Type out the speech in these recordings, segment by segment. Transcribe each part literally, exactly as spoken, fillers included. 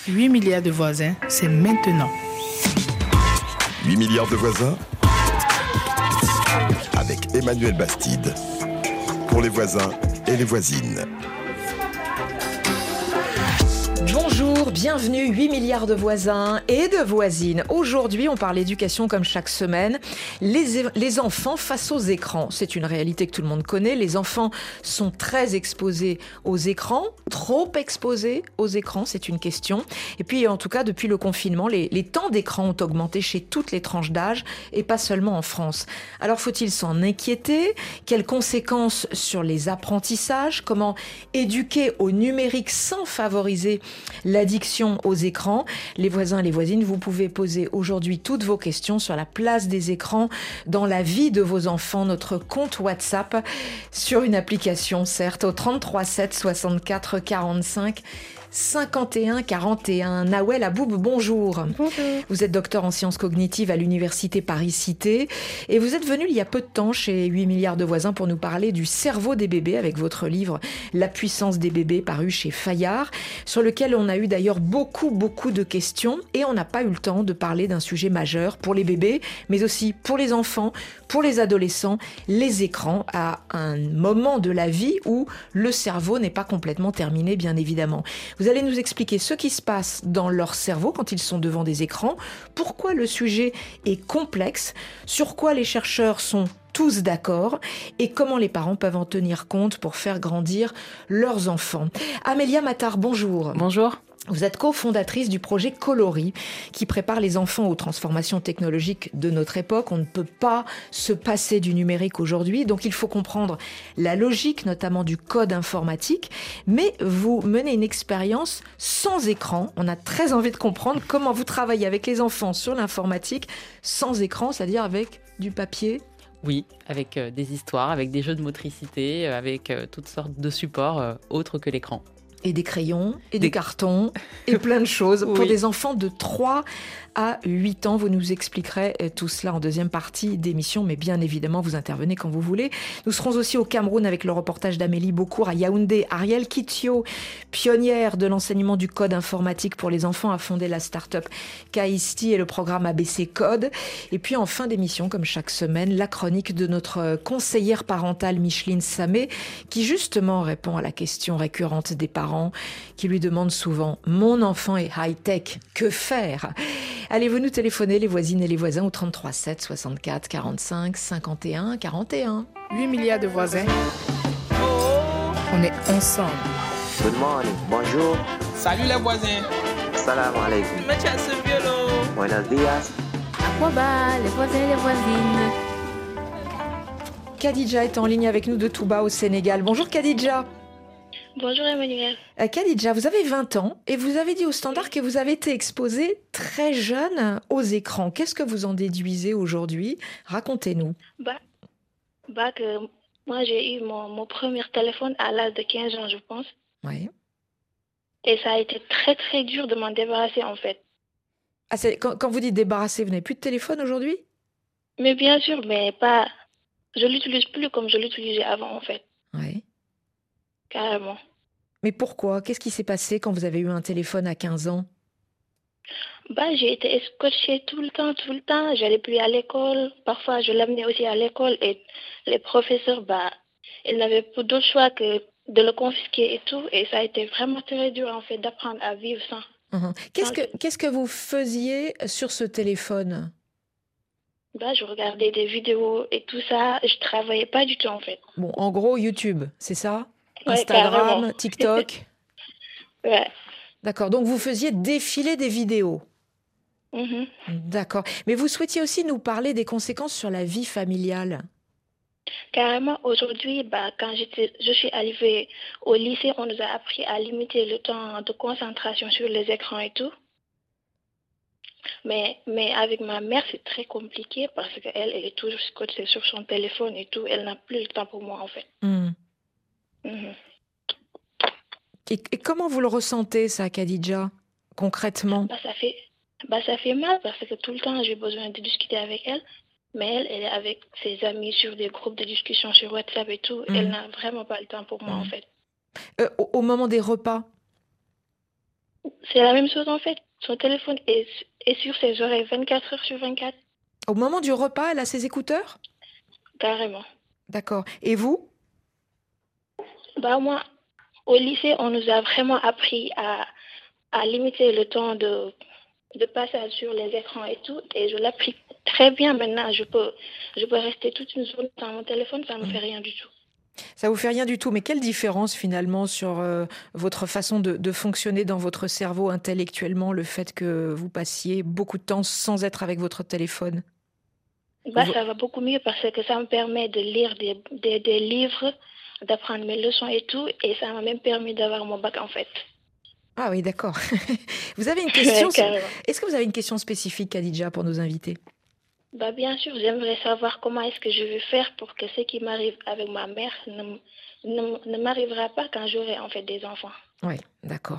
huit milliards de voisins, c'est maintenant. huit milliards de voisins avec Emmanuel Bastide. Pour les voisins et les voisines. Bonjour, bienvenue, huit milliards de voisins et de voisines. Aujourd'hui, on parle éducation comme chaque semaine. Les, les enfants face aux écrans, c'est une réalité que tout le monde connaît. Les enfants sont très exposés aux écrans, trop exposés aux écrans, c'est une question. Et puis, en tout cas, depuis le confinement, les, les temps d'écran ont augmenté chez toutes les tranches d'âge et pas seulement en France. Alors, faut-il s'en inquiéter ? Quelles conséquences sur les apprentissages ? Comment éduquer au numérique sans favoriser l'addiction aux écrans? Les voisins et les voisines, vous pouvez poser aujourd'hui toutes vos questions sur la place des écrans dans la vie de vos enfants. Notre compte WhatsApp sur une application, certes, au trente-trois sept soixante-quatre quarante-cinq cinquante et un quarante et un. Nawel Aboub, bonjour. Bonjour. Vous êtes docteur en sciences cognitives à l'université Paris-Cité et vous êtes venu il y a peu de temps chez huit milliards de voisins pour nous parler du cerveau des bébés avec votre livre La puissance des bébés paru chez Fayard, sur lequel on a eu d'ailleurs beaucoup beaucoup de questions et on n'a pas eu le temps de parler d'un sujet majeur pour les bébés mais aussi pour les enfants, pour les adolescents, les écrans à un moment de la vie où le cerveau n'est pas complètement terminé bien évidemment. Vous allez nous expliquer ce qui se passe dans leur cerveau quand ils sont devant des écrans, pourquoi le sujet est complexe, sur quoi les chercheurs sont tous d'accord et comment les parents peuvent en tenir compte pour faire grandir leurs enfants. Amélia Matar, bonjour. Bonjour. Vous êtes cofondatrice du projet Coloris, qui prépare les enfants aux transformations technologiques de notre époque. On ne peut pas se passer du numérique aujourd'hui, donc il faut comprendre la logique, notamment du code informatique. Mais vous menez une expérience sans écran. On a très envie de comprendre comment vous travaillez avec les enfants sur l'informatique sans écran, c'est-à-dire avec du papier. Oui, avec euh, des histoires, avec des jeux de motricité, euh, avec euh, toutes sortes de supports euh, autres que l'écran. Et des crayons, et des, des cartons, et plein de choses. Oui. Pour des enfants de trois à huit ans, vous nous expliquerez tout cela en deuxième partie d'émission, mais bien évidemment, vous intervenez quand vous voulez. Nous serons aussi au Cameroun avec le reportage d'Amélie Beaucourt à Yaoundé. Ariel Kitio, pionnière de l'enseignement du code informatique pour les enfants, a fondé la start-up Kaisti et le programme A B C Code. Et puis en fin d'émission, comme chaque semaine, la chronique de notre conseillère parentale Micheline Samé, qui justement répond à la question récurrente des parents, qui lui demandent souvent « Mon enfant est high-tech, que faire ?» Allez-vous nous téléphoner, les voisines et les voisins, au trente-trois sept soixante-quatre quarante-cinq cinquante et un quarante et un. huit milliards de voisins. On est ensemble. Good morning, bonjour. Salut les voisins. Salam alaikum. Buenos días. Aquaba, les voisins et les voisines. Khadija est en ligne avec nous de Touba au Sénégal. Bonjour Khadija. Bonjour Emmanuel. Euh, Khadija, vous avez vingt ans et vous avez dit au Standard que vous avez été exposée très jeune aux écrans. Qu'est-ce que vous en déduisez aujourd'hui ? Racontez-nous. Bah, bah que moi j'ai eu mon, mon premier téléphone à l'âge de quinze ans, je pense. Oui. Et ça a été très très dur de m'en débarrasser en fait. Ah, c'est, quand, quand vous dites débarrasser, vous n'avez plus de téléphone aujourd'hui ? Mais bien sûr, mais pas. Je l'utilise plus comme je l'utilisais avant en fait. Oui. Carrément. Mais pourquoi ? Qu'est-ce qui s'est passé quand vous avez eu un téléphone à quinze ans ? Bah, j'ai été escortée tout le temps, tout le temps. J'allais plus à l'école. Parfois, je l'amenais aussi à l'école. Et les professeurs, bah, ils n'avaient pas d'autre choix que de le confisquer et tout. Et ça a été vraiment très dur, en fait, d'apprendre à vivre sans. Uhum. Qu'est-ce sans... que, qu'est-ce que vous faisiez sur ce téléphone ? Bah, je regardais des vidéos et tout ça. Je travaillais pas du tout, en fait. Bon, en gros, YouTube, c'est ça ? Ouais, Instagram, carrément. TikTok. Ouais. D'accord, donc vous faisiez défiler des vidéos. Mhm. D'accord. Mais vous souhaitiez aussi nous parler des conséquences sur la vie familiale. Carrément, aujourd'hui, bah, quand j'étais, je suis arrivée au lycée, on nous a appris à limiter le temps de concentration sur les écrans et tout. Mais, mais avec ma mère, c'est très compliqué parce qu'elle, elle est toujours scotchée sur son téléphone et tout. Elle n'a plus le temps pour moi, en fait. Mmh. Mhm. Et, et comment vous le ressentez, ça, Khadija, concrètement ? Bah, ça fait, bah, ça fait mal parce que tout le temps, j'ai besoin de discuter avec elle. Mais elle, elle est avec ses amis sur des groupes de discussion sur WhatsApp et tout. Mmh. Elle n'a vraiment pas le temps pour moi, Mmh. en fait. Euh, au, au moment des repas ? c'est la même chose en fait. Son téléphone est, est sur ses oreilles vingt-quatre heures sur vingt-quatre. Au moment du repas, elle a ses écouteurs ? Carrément. D'accord. Et vous ? Bah moi, au lycée, on nous a vraiment appris à, à limiter le temps de, de passage sur les écrans et tout. Et je l'applique très bien maintenant. Je peux, je peux rester toute une journée dans mon téléphone, ça ne me fait rien du tout. Ça vous fait rien du tout, mais quelle différence finalement sur euh, votre façon de, de fonctionner dans votre cerveau intellectuellement, le fait que vous passiez beaucoup de temps sans être avec votre téléphone ? Bah, ça va beaucoup mieux parce que ça me permet de lire des, des, des livres, d'apprendre mes leçons et tout, et ça m'a même permis d'avoir mon bac en fait. Ah oui, d'accord. Vous avez une question Ouais, Est-ce que vous avez une question spécifique, Khadija, pour nos invités ? Bah bien sûr, j'aimerais savoir comment est-ce que je vais faire pour que ce qui m'arrive avec ma mère ne, ne, ne m'arrivera pas quand j'aurai en fait des enfants. Oui, d'accord.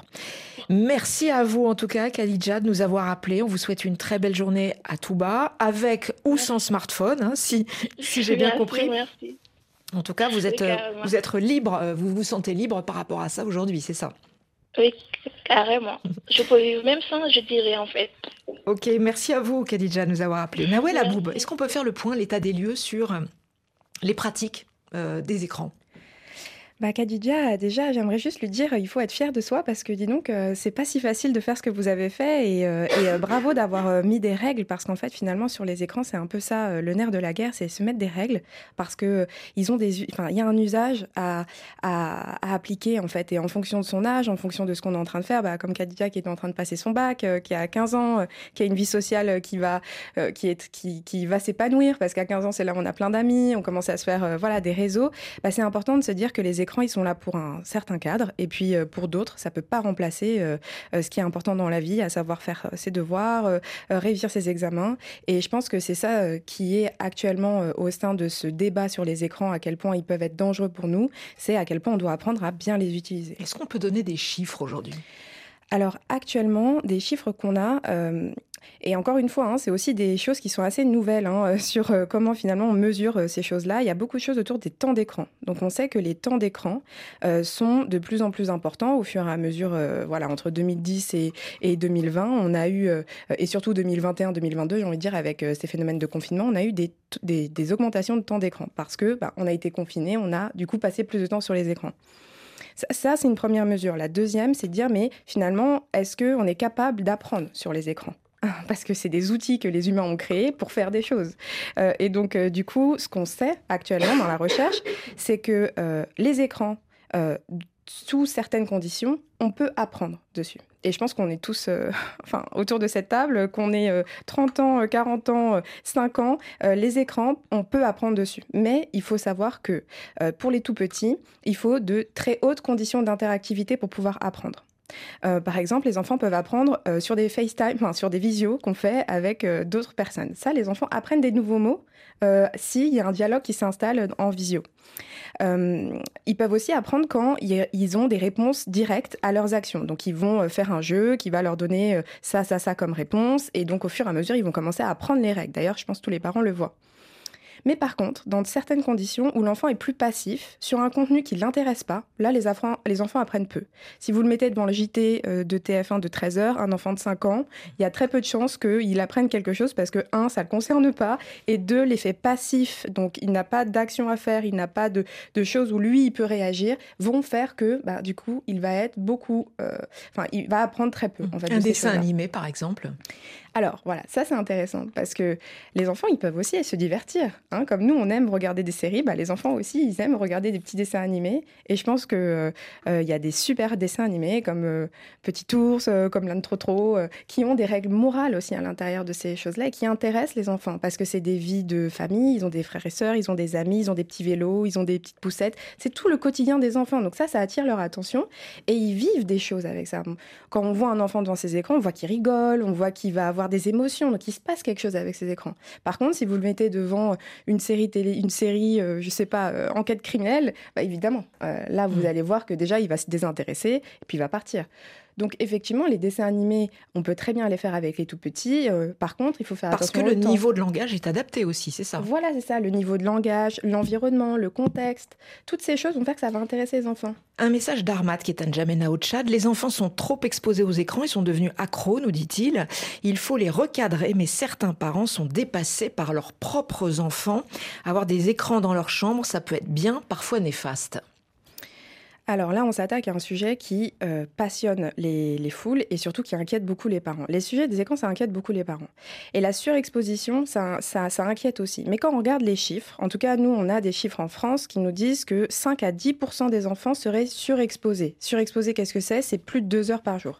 Merci à vous en tout cas, Khadija, de nous avoir appelés. On vous souhaite une très belle journée à Touba, avec ou sans smartphone, hein, si, si j'ai bien merci, compris. Merci. En tout cas, vous êtes, oui, vous êtes libre, vous vous sentez libre par rapport à ça aujourd'hui, c'est ça ? Oui, carrément. Je peux vivre même sans, je dirais en fait. Ok, merci à vous, Khadija, de nous avoir appelés. Nawel Aboub, est-ce qu'on peut faire le point, l'état des lieux sur les pratiques euh, des écrans ? Bah, Khadija, déjà, j'aimerais juste lui dire, il faut être fier de soi parce que, dis donc, euh, c'est pas si facile de faire ce que vous avez fait et, euh, et euh, bravo d'avoir euh, mis des règles parce qu'en fait, finalement, sur les écrans, c'est un peu ça, euh, le nerf de la guerre, c'est se mettre des règles parce que euh, ils ont des, enfin, il y a un usage à, à, à appliquer en fait et en fonction de son âge, en fonction de ce qu'on est en train de faire, bah, comme Khadija qui est en train de passer son bac, euh, qui a quinze ans, euh, qui a une vie sociale qui va, euh, qui est, qui, qui va s'épanouir parce qu'à quinze ans, c'est là où on a plein d'amis, on commence à se faire, euh, voilà, des réseaux. Bah, c'est important de se dire que les écrans, ils sont là pour un certain cadre, et puis euh, pour d'autres, ça peut pas remplacer euh, euh, ce qui est important dans la vie, à savoir faire euh, ses devoirs, euh, euh, réussir ses examens. Et je pense que c'est ça euh, qui est actuellement euh, au sein de ce débat sur les écrans, à quel point ils peuvent être dangereux pour nous, c'est à quel point on doit apprendre à bien les utiliser. Est-ce qu'on peut donner des chiffres aujourd'hui ? Alors actuellement, des chiffres qu'on a... Euh, Et encore une fois, hein, c'est aussi des choses qui sont assez nouvelles hein, sur euh, comment finalement on mesure euh, ces choses-là. Il y a beaucoup de choses autour des temps d'écran. Donc on sait que les temps d'écran euh, sont de plus en plus importants au fur et à mesure, euh, voilà, entre deux mille dix et, et deux mille vingt, on a eu, euh, et surtout deux mille vingt et un deux mille vingt-deux, j'ai envie de dire, avec euh, ces phénomènes de confinement, on a eu des, des, des augmentations de temps d'écran parce que bah, on a été confinés, on a du coup passé plus de temps sur les écrans. Ça, ça, c'est une première mesure. La deuxième, c'est de dire, mais finalement, est-ce qu'on est capable d'apprendre sur les écrans ? Parce que c'est des outils que les humains ont créés pour faire des choses. Euh, et donc, euh, du coup, ce qu'on sait actuellement dans la recherche, c'est que euh, les écrans, euh, sous certaines conditions, on peut apprendre dessus. Et je pense qu'on est tous euh, enfin, autour de cette table, qu'on ait euh, trente ans, quarante ans, cinq ans, euh, les écrans, on peut apprendre dessus. Mais il faut savoir que euh, pour les tout petits, il faut de très hautes conditions d'interactivité pour pouvoir apprendre. Euh, par exemple, les enfants peuvent apprendre euh, sur des FaceTime, enfin, sur des visios qu'on fait avec euh, d'autres personnes. Ça, les enfants apprennent des nouveaux mots euh, s'il y a un dialogue qui s'installe en visio. Euh, ils peuvent aussi apprendre quand ils ont des réponses directes à leurs actions. Donc, ils vont faire un jeu qui va leur donner ça, ça, ça comme réponse. Et donc, au fur et à mesure, ils vont commencer à apprendre les règles. D'ailleurs, je pense que tous les parents le voient. Mais par contre, dans certaines conditions où l'enfant est plus passif, sur un contenu qui ne l'intéresse pas, là, les, enfants, les enfants apprennent peu. Si vous le mettez devant le J T de T F un de treize heures, un enfant de cinq ans, il y a très peu de chances qu'il apprenne quelque chose parce que, un, ça ne le concerne pas, et deux, l'effet passif, donc il n'a pas d'action à faire, il n'a pas de, de choses où lui, il peut réagir, vont faire que, bah, du coup, il va être beaucoup... Enfin, euh, il va apprendre très peu. En fait, un dessin animé, par exemple ? Alors, voilà, ça, c'est intéressant parce que les enfants, ils peuvent aussi se divertir. Hein, comme nous, on aime regarder des séries, bah, les enfants aussi, ils aiment regarder des petits dessins animés. Et je pense qu'il euh, euh, y a des super dessins animés comme euh, Petit Ours, euh, comme L'Âne Trop Trop, euh, qui ont des règles morales aussi à l'intérieur de ces choses-là et qui intéressent les enfants parce que c'est des vies de famille, ils ont des frères et sœurs, ils ont des amis, ils ont des petits vélos, ils ont des petites poussettes. C'est tout le quotidien des enfants. Donc ça, ça attire leur attention et ils vivent des choses avec ça. Quand on voit un enfant devant ses écrans, on voit qu'il rigole, on voit qu'il va avoir des émotions, donc il se passe quelque chose avec ces écrans. Par contre, si vous le mettez devant une série télé, une série, euh, je sais pas, euh, enquête criminelle, bah évidemment, euh, là vous mmh. allez voir que déjà il va se désintéresser et puis il va partir. Donc effectivement, les dessins animés, on peut très bien les faire avec les tout petits. Euh, par contre, il faut faire Parce attention que le au temps. niveau de langage est adapté aussi, c'est ça? Voilà, c'est ça, le niveau de langage, l'environnement, le contexte, toutes ces choses vont faire que ça va intéresser les enfants. Un message d'Armat qui est un N'Djamena au Tchad. Les enfants sont trop exposés aux écrans, ils sont devenus accros, nous dit-il. Il faut les recadrer, mais certains parents sont dépassés par leurs propres enfants. Avoir des écrans dans leur chambre, ça peut être bien, parfois néfaste. Alors là, on s'attaque à un sujet qui euh, passionne les, les foules et surtout qui inquiète beaucoup les parents. Les sujets des écrans, ça inquiète beaucoup les parents. Et la surexposition, ça, ça, ça inquiète aussi. Mais quand on regarde les chiffres, en tout cas, nous, on a des chiffres en France qui nous disent que cinq à dix pour cent des enfants seraient surexposés. Surexposés, qu'est-ce que c'est? C'est plus de deux heures par jour.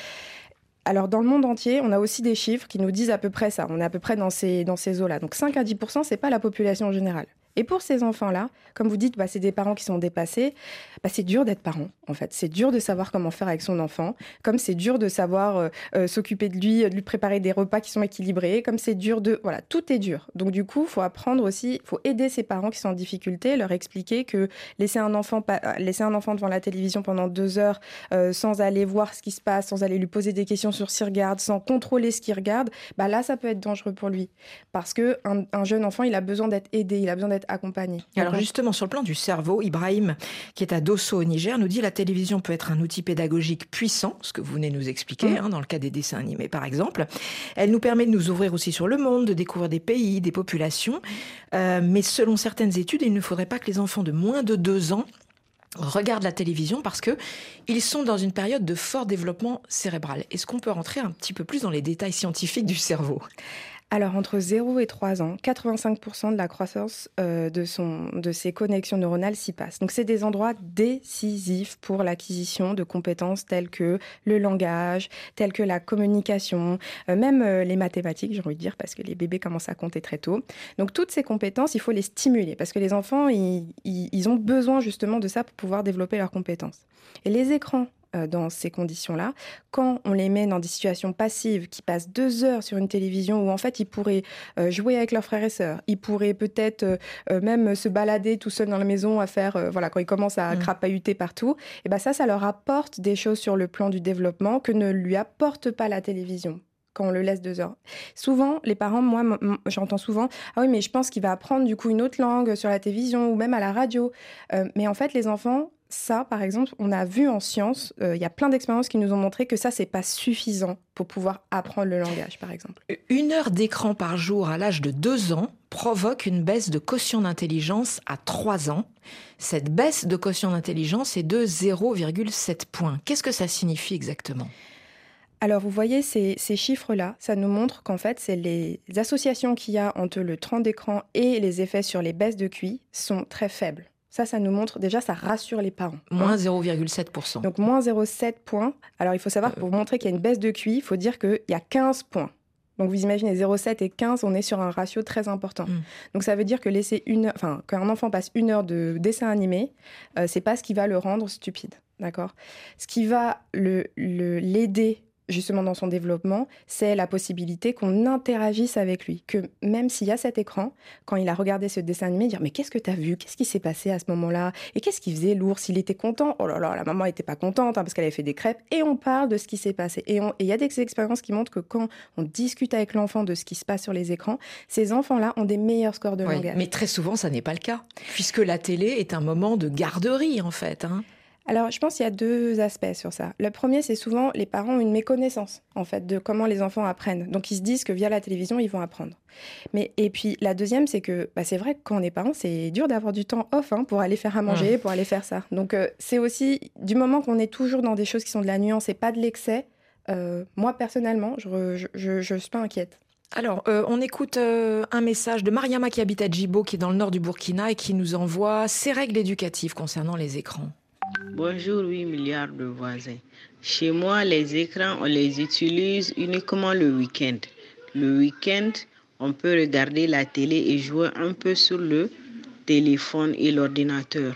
Alors, dans le monde entier, on a aussi des chiffres qui nous disent à peu près ça. On est à peu près dans ces, dans ces eaux-là. Donc, cinq à dix pour cent, c'est pas la population générale. Et pour ces enfants-là, comme vous dites, bah, c'est des parents qui sont dépassés, bah, c'est dur d'être parent, en fait. C'est dur de savoir comment faire avec son enfant, comme c'est dur de savoir euh, euh, s'occuper de lui, de lui préparer des repas qui sont équilibrés, comme c'est dur de... Voilà, tout est dur. Donc du coup, il faut apprendre aussi, il faut aider ces parents qui sont en difficulté, leur expliquer que laisser un enfant, laisser un enfant devant la télévision pendant deux heures euh, sans aller voir ce qui se passe, sans aller lui poser des questions sur ce qu'il regarde, sans contrôler ce qu'il regarde, bah là, ça peut être dangereux pour lui. Parce qu'un un jeune enfant, il a besoin d'être aidé, il a besoin d'être accompagné. Alors justement, sur le plan du cerveau, Ibrahim, qui est à Dosso au Niger, nous dit la télévision peut être un outil pédagogique puissant, ce que vous venez de nous expliquer, mmh. hein, dans le cas des dessins animés par exemple. Elle nous permet de nous ouvrir aussi sur le monde, de découvrir des pays, des populations. Euh, mais selon certaines études, il ne faudrait pas que les enfants de moins de deux ans regardent la télévision parce que ils sont dans une période de fort développement cérébral. Est-ce qu'on peut rentrer un petit peu plus dans les détails scientifiques du cerveau ? Alors, entre zéro et trois ans, quatre-vingt-cinq pour cent de la croissance euh, de, son, de ses connexions neuronales s'y passe. Donc, c'est des endroits décisifs pour l'acquisition de compétences telles que le langage, telles que la communication, euh, même euh, les mathématiques, j'ai envie de dire, parce que les bébés commencent à compter très tôt. Donc, toutes ces compétences, il faut les stimuler, parce que les enfants, ils, ils, ils ont besoin justement de ça pour pouvoir développer leurs compétences. Et les écrans, dans ces conditions-là, quand on les met dans des situations passives qui passent deux heures sur une télévision où en fait ils pourraient euh, jouer avec leurs frères et sœurs, ils pourraient peut-être euh, même se balader tout seuls dans la maison à faire, euh, voilà, quand ils commencent à mmh. crapahuter partout, et ben ça, ça leur apporte des choses sur le plan du développement que ne lui apporte pas la télévision quand on le laisse deux heures. Souvent, les parents, moi, m- m- j'entends souvent « Ah oui, mais je pense qu'il va apprendre du coup une autre langue sur la télévision ou même à la radio. Euh, » Mais en fait, les enfants, ça, par exemple, on a vu en science, il euh, y a plein d'expériences qui nous ont montré que ça, c'est pas suffisant pour pouvoir apprendre le langage, par exemple. Une heure d'écran par jour à l'âge de deux ans provoque une baisse de quotient d'intelligence à trois ans. Cette baisse de quotient d'intelligence est de zéro virgule sept points. Qu'est-ce que ça signifie exactement ? Alors, vous voyez, ces, ces chiffres-là, ça nous montre qu'en fait, c'est les associations qu'il y a entre le temps d'écran et les effets sur les baisses de Q I sont très faibles. Ça, ça nous montre, déjà, ça rassure les parents. Moins zéro virgule sept pour cent. Donc, moins zéro virgule sept points. Alors, il faut savoir, pour montrer qu'il y a une baisse de Q I, il faut dire qu'il y a quinze points. Donc, vous imaginez, zéro virgule sept et quinze, on est sur un ratio très important. Mmh. Donc, ça veut dire que laisser une heure, enfin, qu'un enfant passe une heure de dessin animé, euh, c'est pas ce qui va le rendre stupide, d'accord ? Ce qui va le, le, l'aider justement dans son développement, c'est la possibilité qu'on interagisse avec lui. Que même s'il y a cet écran, quand il a regardé ce dessin animé, dire « Mais qu'est-ce que tu as vu ? Qu'est-ce qui s'est passé à ce moment-là ? Et qu'est-ce qu'il faisait, l'ours ? Il était content ? Oh là là, la maman n'était pas contente hein, parce qu'elle avait fait des crêpes. » Et on parle de ce qui s'est passé. Et il y a des expériences qui montrent que quand on discute avec l'enfant de ce qui se passe sur les écrans, ces enfants-là ont des meilleurs scores de oui, langage. Mais très souvent, ça n'est pas le cas, puisque la télé est un moment de garderie, en fait, hein. Alors, je pense qu'il y a deux aspects sur ça. Le premier, c'est souvent les parents ont une méconnaissance, en fait, de comment les enfants apprennent. Donc, ils se disent que via la télévision, ils vont apprendre. Mais, et puis, la deuxième, c'est que bah, c'est vrai que quand on est parent, c'est dur d'avoir du temps off hein, pour aller faire à manger, mmh. pour aller faire ça. Donc, euh, c'est aussi, du moment qu'on est toujours dans des choses qui sont de la nuance et pas de l'excès, euh, moi, personnellement, je ne suis pas inquiète. Alors, euh, on écoute euh, un message de Mariama qui habite à Djibo, qui est dans le nord du Burkina et qui nous envoie ses règles éducatives concernant les écrans. Bonjour, huit milliards de voisins. Chez moi, les écrans, on les utilise uniquement le week-end. Le week-end, on peut regarder la télé et jouer un peu sur le téléphone et l'ordinateur.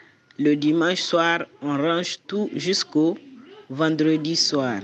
Le dimanche soir, on range tout jusqu'au vendredi soir.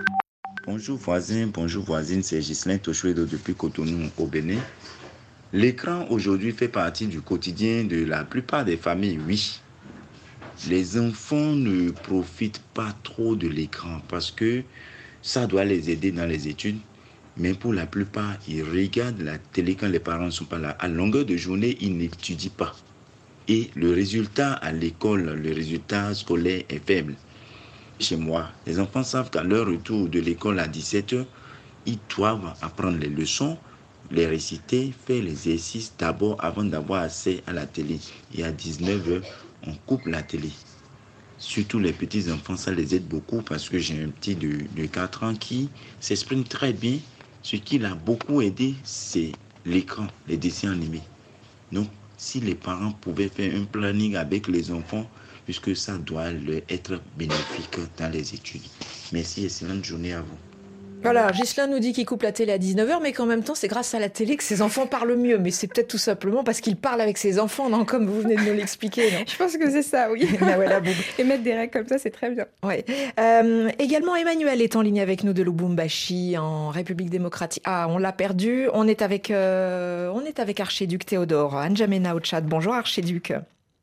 Bonjour voisins, bonjour voisine, c'est Ghislain Tochouedo depuis Cotonou au Bénin. L'écran aujourd'hui fait partie du quotidien de la plupart des familles, oui. les enfants ne profitent pas trop de l'écran parce que ça doit les aider dans les études. Mais pour la plupart, ils regardent la télé quand les parents ne sont pas là. À longueur de journée, ils n'étudient pas. Et le résultat à l'école, le résultat scolaire est faible. Chez moi, les enfants savent qu'à leur retour de l'école à dix-sept heures, ils doivent apprendre les leçons, les réciter, faire les exercices d'abord avant d'avoir accès à la télé. Et à dix-neuf heures, on coupe la télé. Surtout les petits-enfants, ça les aide beaucoup parce que j'ai un petit de, de quatre ans qui s'exprime très bien. Ce qui l'a beaucoup aidé, c'est l'écran, les dessins animés. Donc, si les parents pouvaient faire un planning avec les enfants, puisque ça doit leur être bénéfique dans les études. Merci, excellente journée à vous. Voilà, Ghislain nous dit qu'il coupe la télé à dix-neuf heures, mais qu'en même temps, c'est grâce à la télé que ses enfants parlent mieux. Mais c'est peut-être tout simplement parce qu'il parle avec ses enfants, non, comme vous venez de nous l'expliquer, non ? Je pense que c'est ça, oui. Ah ouais, la boum. Et mettre des règles comme ça, c'est très bien. Ouais. Euh, également, Emmanuel est en ligne avec nous de Lubumbashi, en République démocratique. Ah, on l'a perdu. On est avec, euh, on est avec Archiduc Théodore N'Djamena au chat. Bonjour, Archiduc.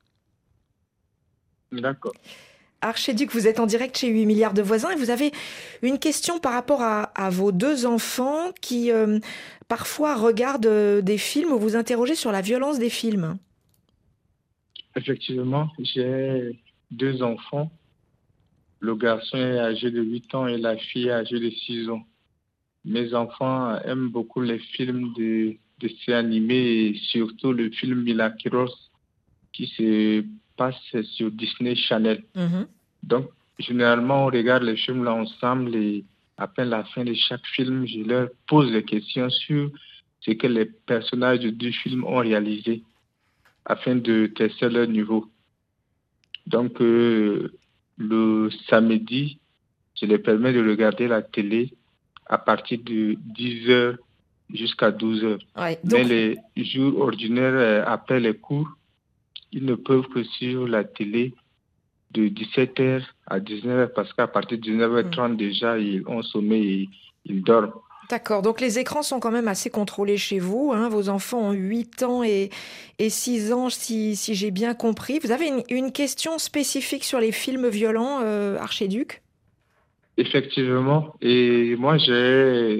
D'accord. Archiduc, vous êtes en direct chez huit milliards de voisins et vous avez une question par rapport à, à vos deux enfants qui euh, parfois regardent euh, des films où vous interrogez sur la violence des films. Effectivement, j'ai deux enfants. Le garçon est âgé de huit ans et la fille est âgée de six ans. Mes enfants aiment beaucoup les films de dessins animés et surtout le film Milagros qui se passe sur Disney Channel. Mm-hmm. Donc, généralement, on regarde les films là ensemble et après la fin de chaque film, je leur pose des questions sur ce que les personnages du film ont réalisé afin de tester leur niveau. Donc, euh, le samedi, je les permets de regarder la télé à partir de dix heures jusqu'à douze heures. Ouais, donc... Mais les jours ordinaires, après les cours, ils ne peuvent que sur la télé de dix-sept heures à dix-neuf heures parce qu'à partir de dix-neuf heures trente mmh. déjà, ils ont sommeil et ils dorment. D'accord, donc les écrans sont quand même assez contrôlés chez vous. Hein. Vos enfants ont huit ans et, et six ans, si, si j'ai bien compris. Vous avez une, une question spécifique sur les films violents, euh, Archiduc ? Effectivement, et moi j'ai euh,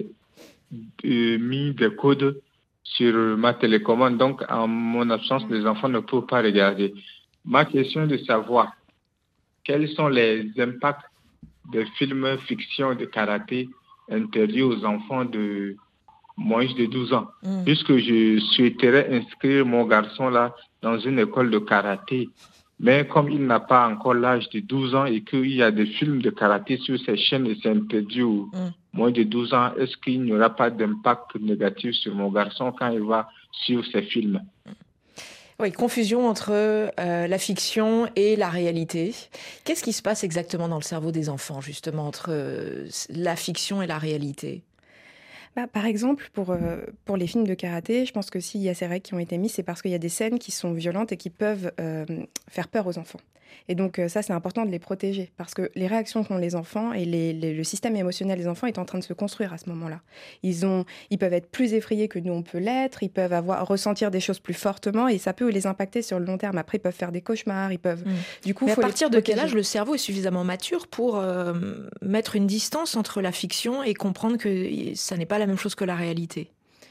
mis des codes sur ma télécommande, donc en mon absence, les enfants ne peuvent pas regarder. Ma question est de savoir quels sont les impacts des films fiction de karaté interdits aux enfants de moins de douze ans. Mmh. Puisque je souhaiterais inscrire mon garçon là dans une école de karaté, mais comme il n'a pas encore l'âge de douze ans et qu'il y a des films de karaté sur ces chaînes et c'est interdit aux mmh. moins de douze ans, est-ce qu'il n'y aura pas d'impact négatif sur mon garçon quand il va suivre ces films ? Oui, confusion entre euh, la fiction et la réalité. Qu'est-ce qui se passe exactement dans le cerveau des enfants, justement, entre euh, la fiction et la réalité ? Bah, par exemple, pour, euh, pour les films de karaté, je pense que s'il y a ces règles qui ont été mises, c'est parce qu'il y a des scènes qui sont violentes et qui peuvent euh, faire peur aux enfants. Et donc euh, ça, c'est important de les protéger parce que les réactions qu'ont les enfants et les, les, le système émotionnel des enfants est en train de se construire à ce moment-là. Ils, ont, ils peuvent être plus effrayés que nous, on peut l'être, ils peuvent avoir, ressentir des choses plus fortement et ça peut les impacter sur le long terme. Après, ils peuvent faire des cauchemars, ils peuvent... Mmh. Du coup, Mais faut à partir de quel âge le cerveau est suffisamment mature pour euh, mettre une distance entre la fiction et comprendre que ça n'est pas la même chose que la réalité ?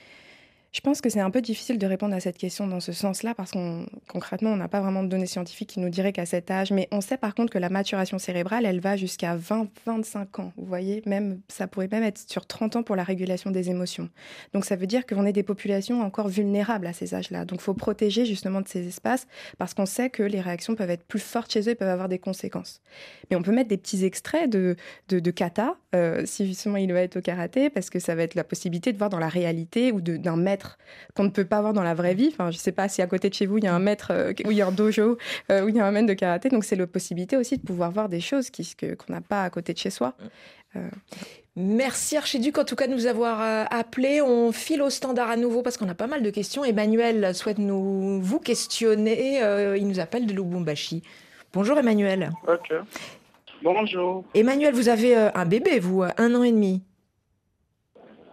Je pense que c'est un peu difficile de répondre à cette question dans ce sens-là parce qu'on concrètement, on n'a pas vraiment de données scientifiques qui nous diraient qu'à cet âge. Mais on sait par contre que la maturation cérébrale, elle va jusqu'à vingt à vingt-cinq ans. Vous voyez, même, ça pourrait même être sur trente ans pour la régulation des émotions. Donc ça veut dire qu'on est des populations encore vulnérables à ces âges-là. Donc il faut protéger justement de ces espaces parce qu'on sait que les réactions peuvent être plus fortes chez eux et peuvent avoir des conséquences. Mais on peut mettre des petits extraits de, de, de kata, euh, si justement il va être au karaté, parce que ça va être la possibilité de voir dans la réalité ou de, d'un maître qu'on ne peut pas voir dans la vraie vie. Enfin, je ne sais pas si à côté de chez vous, il y a un maître, euh, où il y a un dojo, euh, où il y a un maître de karaté. Donc, c'est la possibilité aussi de pouvoir voir des choses qui, que, qu'on n'a pas à côté de chez soi. Euh, Merci Archiduc, en tout cas, de nous avoir euh, appelés. On file au standard à nouveau parce qu'on a pas mal de questions. Emmanuel souhaite nous, vous questionner. Euh, il nous appelle de Lubumbashi. Bonjour Emmanuel. Ok. Bonjour. Emmanuel, vous avez euh, un bébé, vous, un an et demi. Pardon ?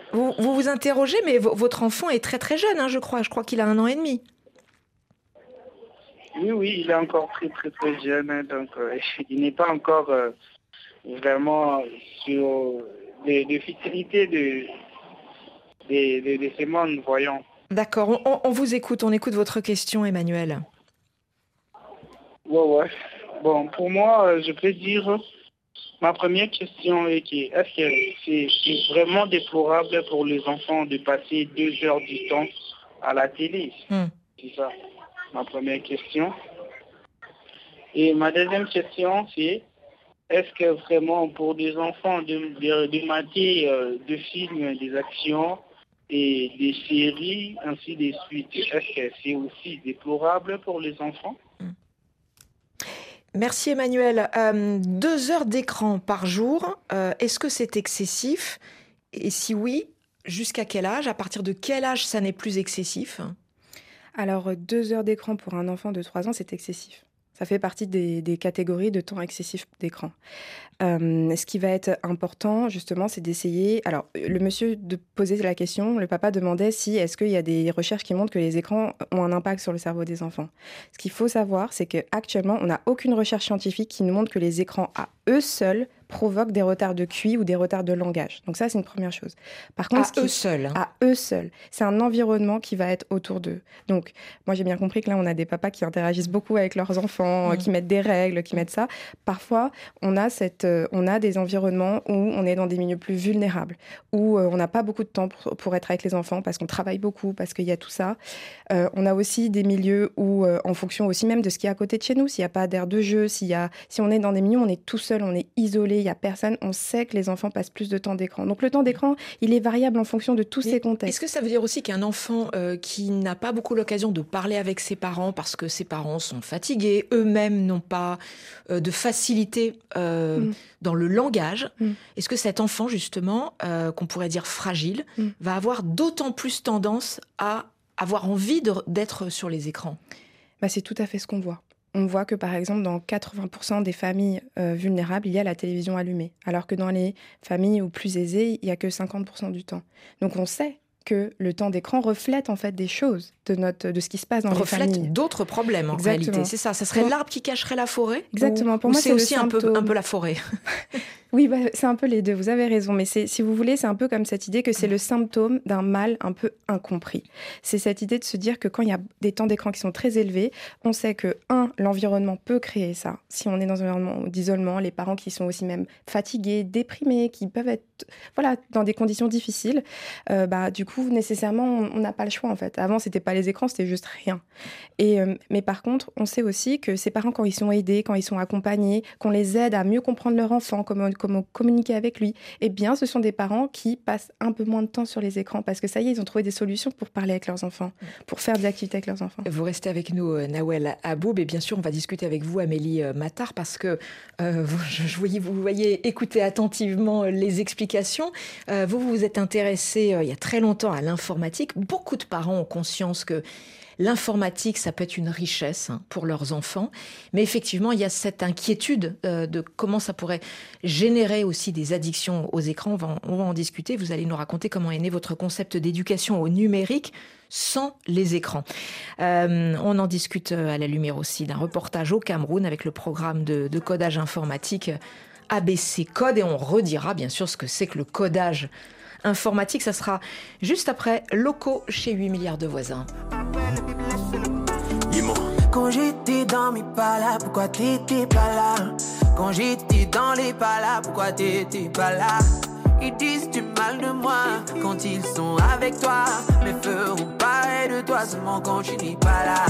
Vous, vous vous interrogez, mais v- votre enfant est très très jeune, hein, je crois. Je crois qu'il a un an et demi. Oui, oui, il est encore très, très, très jeune. Hein, donc, euh, il n'est pas encore euh, vraiment sur les, les futilités de, de, de, de ces mondes, voyons. D'accord, on, on vous écoute, on écoute votre question, Emmanuel. Ouais, ouais. Bon, pour moi, je peux dire, ma première question est que est-ce que c'est, c'est vraiment déplorable pour les enfants de passer deux heures du temps à la télé? Mm. C'est ça, ma première question. Et ma deuxième question, c'est est-ce que vraiment pour des enfants de, de, de mater euh, des films, des actions et des séries, ainsi de suite, est-ce que c'est aussi déplorable pour les enfants? Merci Emmanuel. Euh, deux heures d'écran par jour, euh, est-ce que c'est excessif? Et si oui, jusqu'à quel âge? À partir de quel âge ça n'est plus excessif? Alors, deux heures d'écran pour un enfant de trois ans, c'est excessif. Ça fait partie des, des catégories de temps excessif d'écran. Euh, ce qui va être important, justement, c'est d'essayer... Alors, le monsieur de poser la question, le papa demandait si est-ce qu'il y a des recherches qui montrent que les écrans ont un impact sur le cerveau des enfants. Ce qu'il faut savoir, c'est qu'actuellement, on n'a aucune recherche scientifique qui nous montre que les écrans, à eux seuls, provoquent des retards de Q I ou des retards de langage. Donc ça, c'est une première chose. Par contre, à ce qui... eux seuls. Hein. À eux seuls. C'est un environnement qui va être autour d'eux. Donc, moi, j'ai bien compris que là, on a des papas qui interagissent beaucoup avec leurs enfants, mmh. qui mettent des règles, qui mettent ça. Parfois, on a, cette, euh, on a des environnements où on est dans des milieux plus vulnérables, où euh, on n'a pas beaucoup de temps pour, pour être avec les enfants, parce qu'on travaille beaucoup, parce qu'il y a tout ça. Euh, on a aussi des milieux où, euh, en fonction aussi même de ce qui est à côté de chez nous, s'il n'y a pas d'aire de jeu, s'il y a, si on est dans des milieux où on est tout seul, on est isolé, il n'y a personne, on sait que les enfants passent plus de temps d'écran. Donc le temps d'écran, il est variable en fonction de tous Mais ces contextes. Est-ce que ça veut dire aussi qu'un enfant euh, qui n'a pas beaucoup l'occasion de parler avec ses parents parce que ses parents sont fatigués, eux-mêmes n'ont pas euh, de facilité euh, mm. dans le langage, mm. est-ce que cet enfant justement, euh, qu'on pourrait dire fragile, mm. va avoir d'autant plus tendance à avoir envie de, d'être sur les écrans? Bah, c'est tout à fait ce qu'on voit. On voit que, par exemple, dans quatre-vingts pour cent des familles euh, vulnérables, il y a la télévision allumée, alors que dans les familles ou plus aisées, il n'y a que cinquante pour cent du temps. Donc on sait que le temps d'écran reflète en fait des choses de, notre, de ce qui se passe dans reflète les familles. Reflète d'autres problèmes en Exactement. réalité, c'est ça. Ça serait l'arbre qui cacherait la forêt? Exactement. Ou, pour ou moi, c'est, c'est aussi un peu, un peu la forêt. Oui, bah, c'est un peu les deux, vous avez raison. Mais c'est, si vous voulez, c'est un peu comme cette idée que c'est le symptôme d'un mal un peu incompris. C'est cette idée de se dire que quand il y a des temps d'écran qui sont très élevés, on sait que, un, l'environnement peut créer ça. Si on est dans un environnement d'isolement, les parents qui sont aussi même fatigués, déprimés, qui peuvent être voilà, dans des conditions difficiles, euh, bah, du coup, nécessairement, on n'a pas le choix, en fait. Avant, c'était pas les écrans, c'était juste rien. Et, euh, mais par contre, on sait aussi que ces parents, quand ils sont aidés, quand ils sont accompagnés, qu'on les aide à mieux comprendre leur enfant, comment comment communiquer avec lui, eh bien, ce sont des parents qui passent un peu moins de temps sur les écrans parce que ça y est, ils ont trouvé des solutions pour parler avec leurs enfants, pour faire des activités avec leurs enfants. Vous restez avec nous, Nawel Aboub, et bien sûr, on va discuter avec vous, Amélie Matar, parce que euh, vous, je voyais, vous voyez écouter attentivement les explications. Euh, vous, vous vous êtes intéressé euh, il y a très longtemps à l'informatique. Beaucoup de parents ont conscience que l'informatique, ça peut être une richesse hein, pour leurs enfants. Mais effectivement, il y a cette inquiétude euh, de comment ça pourrait générer aussi des addictions aux écrans. On va, en, on va en discuter. Vous allez nous raconter comment est né votre concept d'éducation au numérique sans les écrans. Euh, on en discute à la lumière aussi d'un reportage au Cameroun avec le programme de, de codage informatique A B C Code. Et on redira bien sûr ce que c'est que le codage informatique. Ça sera juste après Loco chez huit milliards de voisins. Quand j'étais dans mes pas là, pourquoi t'étais pas là? Quand j'étais dans les pas là, pourquoi t'étais pas là? Ils disent du mal de moi quand ils sont avec toi, mais feront pareil de toi seulement quand tu n'es pas là.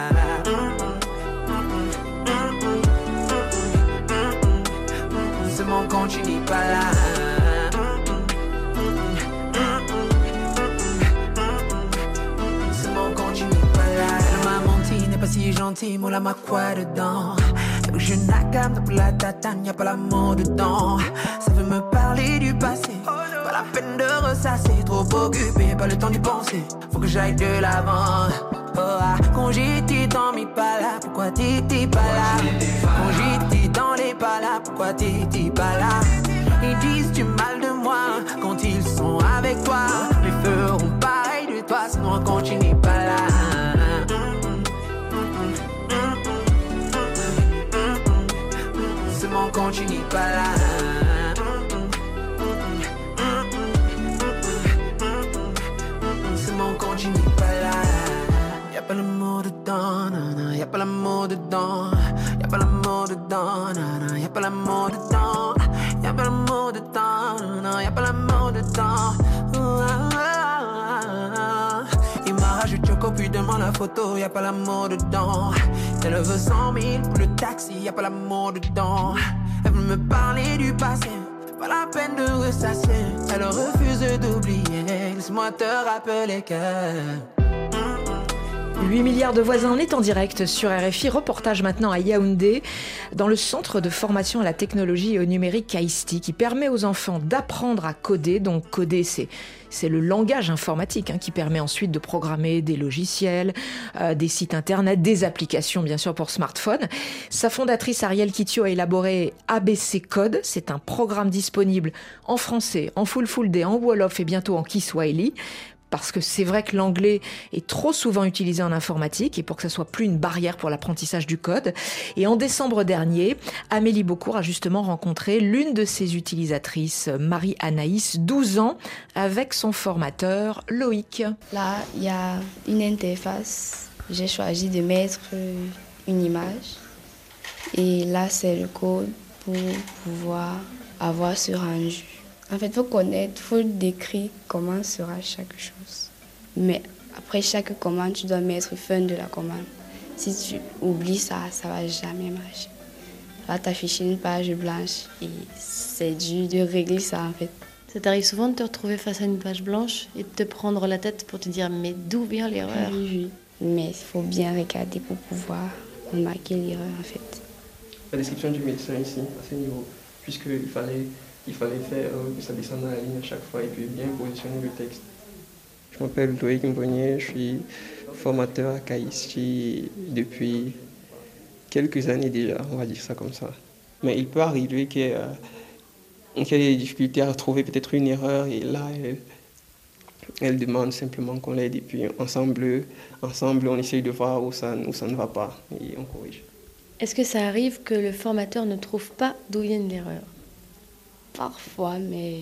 Seulement quand tu n'es pas là. Pas si gentil, moi la ma quoi dedans. Je n'accame pour la tatane, y'a pas l'amour dedans. Ça veut me parler du passé, pas la peine de ressasser. Trop occupé, pas le temps d'y penser. Faut que j'aille de l'avant. Oh, ah. Quand j'étais dans mes pas là, pourquoi t'étais pas là? Quand j'étais dans les pas là, pourquoi t'étais pas là? Ils disent du mal de moi quand ils sont avec toi, mais feront pareil de toi sinon quand tu n'es pas là. photo, y a pas l'amour dedans. Elle veut cent mille pour le taxi, y a pas l'amour dedans. Elle veut me parler du passé, pas la peine de ressasser. Elle refuse d'oublier, laisse-moi te rappeler que... huit milliards de voisins, on est en direct sur R F I. Reportage maintenant à Yaoundé, dans le centre de formation à la technologie et au numérique Kaisti, qui permet aux enfants d'apprendre à coder. Donc coder, c'est, c'est le langage informatique hein, qui permet ensuite de programmer des logiciels, euh, des sites internet, des applications bien sûr pour smartphone. Sa fondatrice Ariel Kitio a élaboré A B C Code. C'est un programme disponible en français, en fulfulde, en wolof et bientôt en kiswahili. Parce que c'est vrai que l'anglais est trop souvent utilisé en informatique et pour que ça soit plus une barrière pour l'apprentissage du code. Et en décembre dernier, Amélie Beaucourt a justement rencontré l'une de ses utilisatrices, Marie-Anaïs, douze ans, avec son formateur Loïc. Là, il y a une interface. J'ai choisi de mettre une image. Et là, c'est le code pour pouvoir avoir ce rendu. En fait, il faut connaître, il faut décrire comment sera chaque chose. Mais après chaque commande, tu dois mettre fin de la commande. Si tu oublies ça, ça ne va jamais marcher. Va t'afficher une page blanche et c'est dur de régler ça en fait. Ça t'arrive souvent de te retrouver face à une page blanche et de te prendre la tête pour te dire mais d'où vient l'erreur? Oui, oui. Mais il faut bien regarder pour pouvoir remarquer l'erreur en fait. La description du médecin ici, à ce niveau, puisqu'il fallait... Il fallait faire euh, que ça descende dans la ligne à chaque fois et puis bien positionner le texte. Je m'appelle Loïc Mbonnier, je suis formateur à Kaisti depuis quelques années déjà, on va dire ça comme ça. Mais il peut arriver qu'il y ait, euh, qu'il y ait des difficultés à retrouver peut-être une erreur et là, elle, elle demande simplement qu'on l'aide et puis ensemble, ensemble on essaye de voir où ça, où ça ne va pas et on corrige. Est-ce que ça arrive que le formateur ne trouve pas d'où vient l'erreur ? Parfois, mais...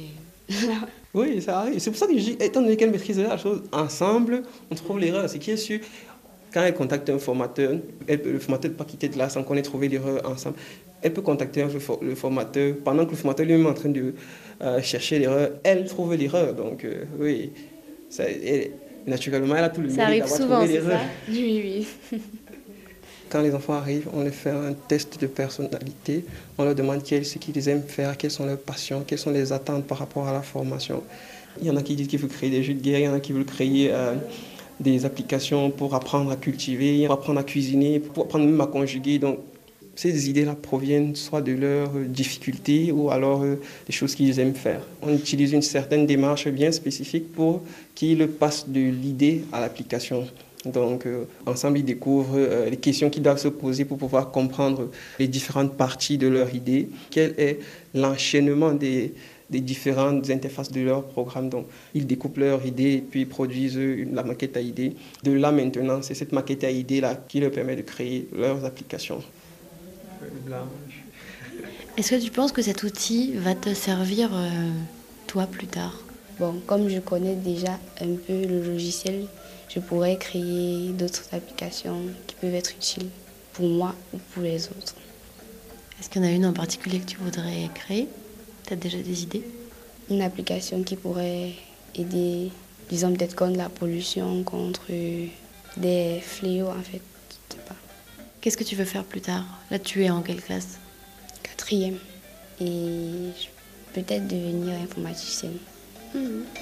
Oui, ça arrive. C'est pour ça que je dis, étant donné qu'elle maîtrise la chose, ensemble, on trouve l'erreur. C'est qui est sûr, quand elle contacte un formateur, elle, le formateur ne peut pas quitter de là sans qu'on ait trouvé l'erreur ensemble. Elle peut contacter le, le formateur, pendant que le formateur lui-même est en train de euh, chercher l'erreur, elle trouve l'erreur. Donc, euh, oui, ça, elle, naturellement, elle a tout le mérite d'avoir trouvé l'erreur. Ça arrive souvent, c'est ça ? Oui, oui. Quand les enfants arrivent, on leur fait un test de personnalité. On leur demande quel, ce qu'ils aiment faire, quelles sont leurs passions, quelles sont les attentes par rapport à la formation. Il y en a qui disent qu'ils veulent créer des jeux de guerre, il y en a qui veulent créer euh, des applications pour apprendre à cultiver, pour apprendre à cuisiner, pour apprendre même à conjuguer. Donc, ces idées-là proviennent soit de leurs difficultés ou alors euh, des choses qu'ils aiment faire. On utilise une certaine démarche bien spécifique pour qu'ils passent de l'idée à l'application. Donc, euh, ensemble, ils découvrent euh, les questions qu'ils doivent se poser pour pouvoir comprendre les différentes parties de leur idée. Quel est l'enchaînement des, des différentes interfaces de leur programme. Donc, ils découpent leur idée et puis ils produisent une, la maquette à idée. De là, maintenant, c'est cette maquette à idée-là qui leur permet de créer leurs applications. Est-ce que tu penses que cet outil va te servir, euh, toi, plus tard ? Bon, comme je connais déjà un peu le logiciel, je pourrais créer d'autres applications qui peuvent être utiles pour moi ou pour les autres. Est-ce qu'il y en a une en particulier que tu voudrais créer ? Tu as déjà des idées ? Une application qui pourrait aider, disons peut-être contre la pollution, contre des fléaux en fait. Je sais pas. Qu'est-ce que tu veux faire plus tard ? Là, tu es en quelle classe ? Quatrième. Et peut-être devenir informaticienne. Mmh.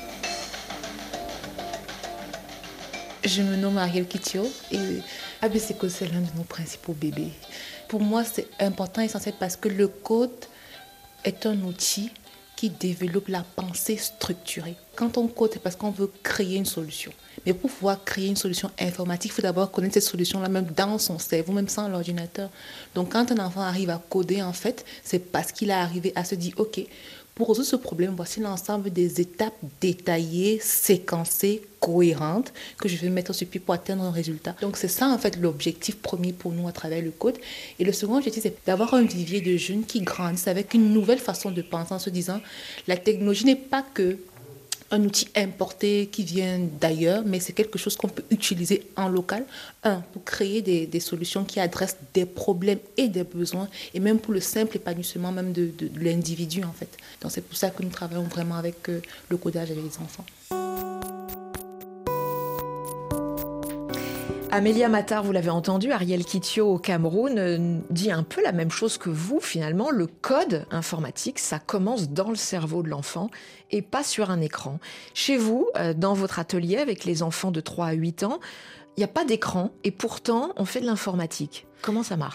Je me nomme Ariel Kitio et A B C Code, c'est l'un de nos principaux bébés. Pour moi, c'est important et essentiel parce que le code est un outil qui développe la pensée structurée. Quand on code, c'est parce qu'on veut créer une solution. Mais pour pouvoir créer une solution informatique, il faut d'abord connaître cette solution-là même dans son cerveau, même sans l'ordinateur. Donc quand un enfant arrive à coder, en fait, c'est parce qu'il est arrivé à se dire, OK, pour résoudre ce problème, voici l'ensemble des étapes détaillées, séquencées, cohérentes que je vais mettre sur pied pour atteindre un résultat. Donc c'est ça en fait l'objectif premier pour nous à travers le code. Et le second objectif, c'est d'avoir un vivier de jeunes qui grandissent avec une nouvelle façon de penser en se disant la technologie n'est pas que un outil importé qui vient d'ailleurs, mais c'est quelque chose qu'on peut utiliser en local. Un, pour créer des, des solutions qui adressent des problèmes et des besoins, et même pour le simple épanouissement même de, de, de l'individu, en fait. Donc c'est pour ça que nous travaillons vraiment avec euh, le codage avec les enfants. Amélia Matar, vous l'avez entendu, Ariel Kitio au Cameroun euh, dit un peu la même chose que vous. Finalement, le code informatique, ça commence dans le cerveau de l'enfant et pas sur un écran. Chez vous, euh, dans votre atelier avec les enfants de trois à huit ans, il n'y a pas d'écran et pourtant, on fait de l'informatique. Comment ça marche ?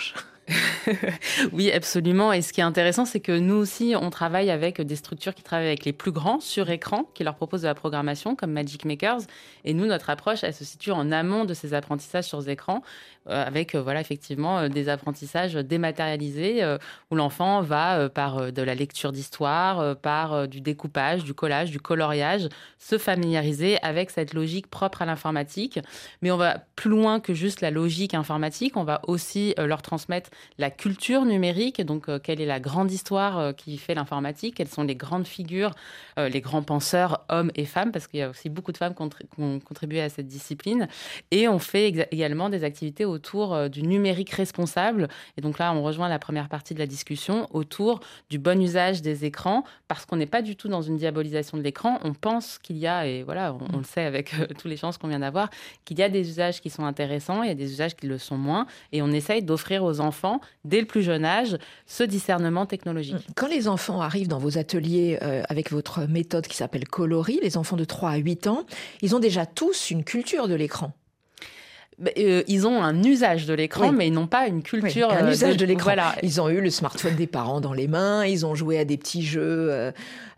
Oui, absolument. Et ce qui est intéressant, c'est que nous aussi, on travaille avec des structures qui travaillent avec les plus grands sur écran, qui leur proposent de la programmation, comme Magic Makers. Et nous, notre approche, elle se situe en amont de ces apprentissages sur écran, euh, avec, euh, voilà, effectivement, euh, des apprentissages dématérialisés, euh, où l'enfant va, euh, par euh, de la lecture d'histoire, euh, par euh, du découpage, du collage, du coloriage, se familiariser avec cette logique propre à l'informatique. Mais on va plus loin que juste la logique informatique. On va aussi euh, leur transmettre la culture numérique, donc euh, quelle est la grande histoire euh, qui fait l'informatique, quelles sont les grandes figures, euh, les grands penseurs, hommes et femmes, parce qu'il y a aussi beaucoup de femmes qui ont contribué à cette discipline. Et on fait exa- également des activités autour euh, du numérique responsable. Et donc là, on rejoint la première partie de la discussion autour du bon usage des écrans, parce qu'on n'est pas du tout dans une diabolisation de l'écran. On pense qu'il y a, et voilà, on, on le sait avec euh, tous les chances qu'on vient d'avoir, qu'il y a des usages qui sont intéressants, il y a des usages qui le sont moins. Et on essaye d'offrir aux enfants dès le plus jeune âge, ce discernement technologique. Quand les enfants arrivent dans vos ateliers euh, avec votre méthode qui s'appelle Coloris, les enfants de trois à huit ans, ils ont déjà tous une culture de l'écran. Euh, ils ont un usage de l'écran, oui. mais ils n'ont pas une culture... Oui, un euh, usage de, de l'écran. Voilà. Ils ont eu le smartphone des parents dans les mains, ils ont joué à des petits jeux euh,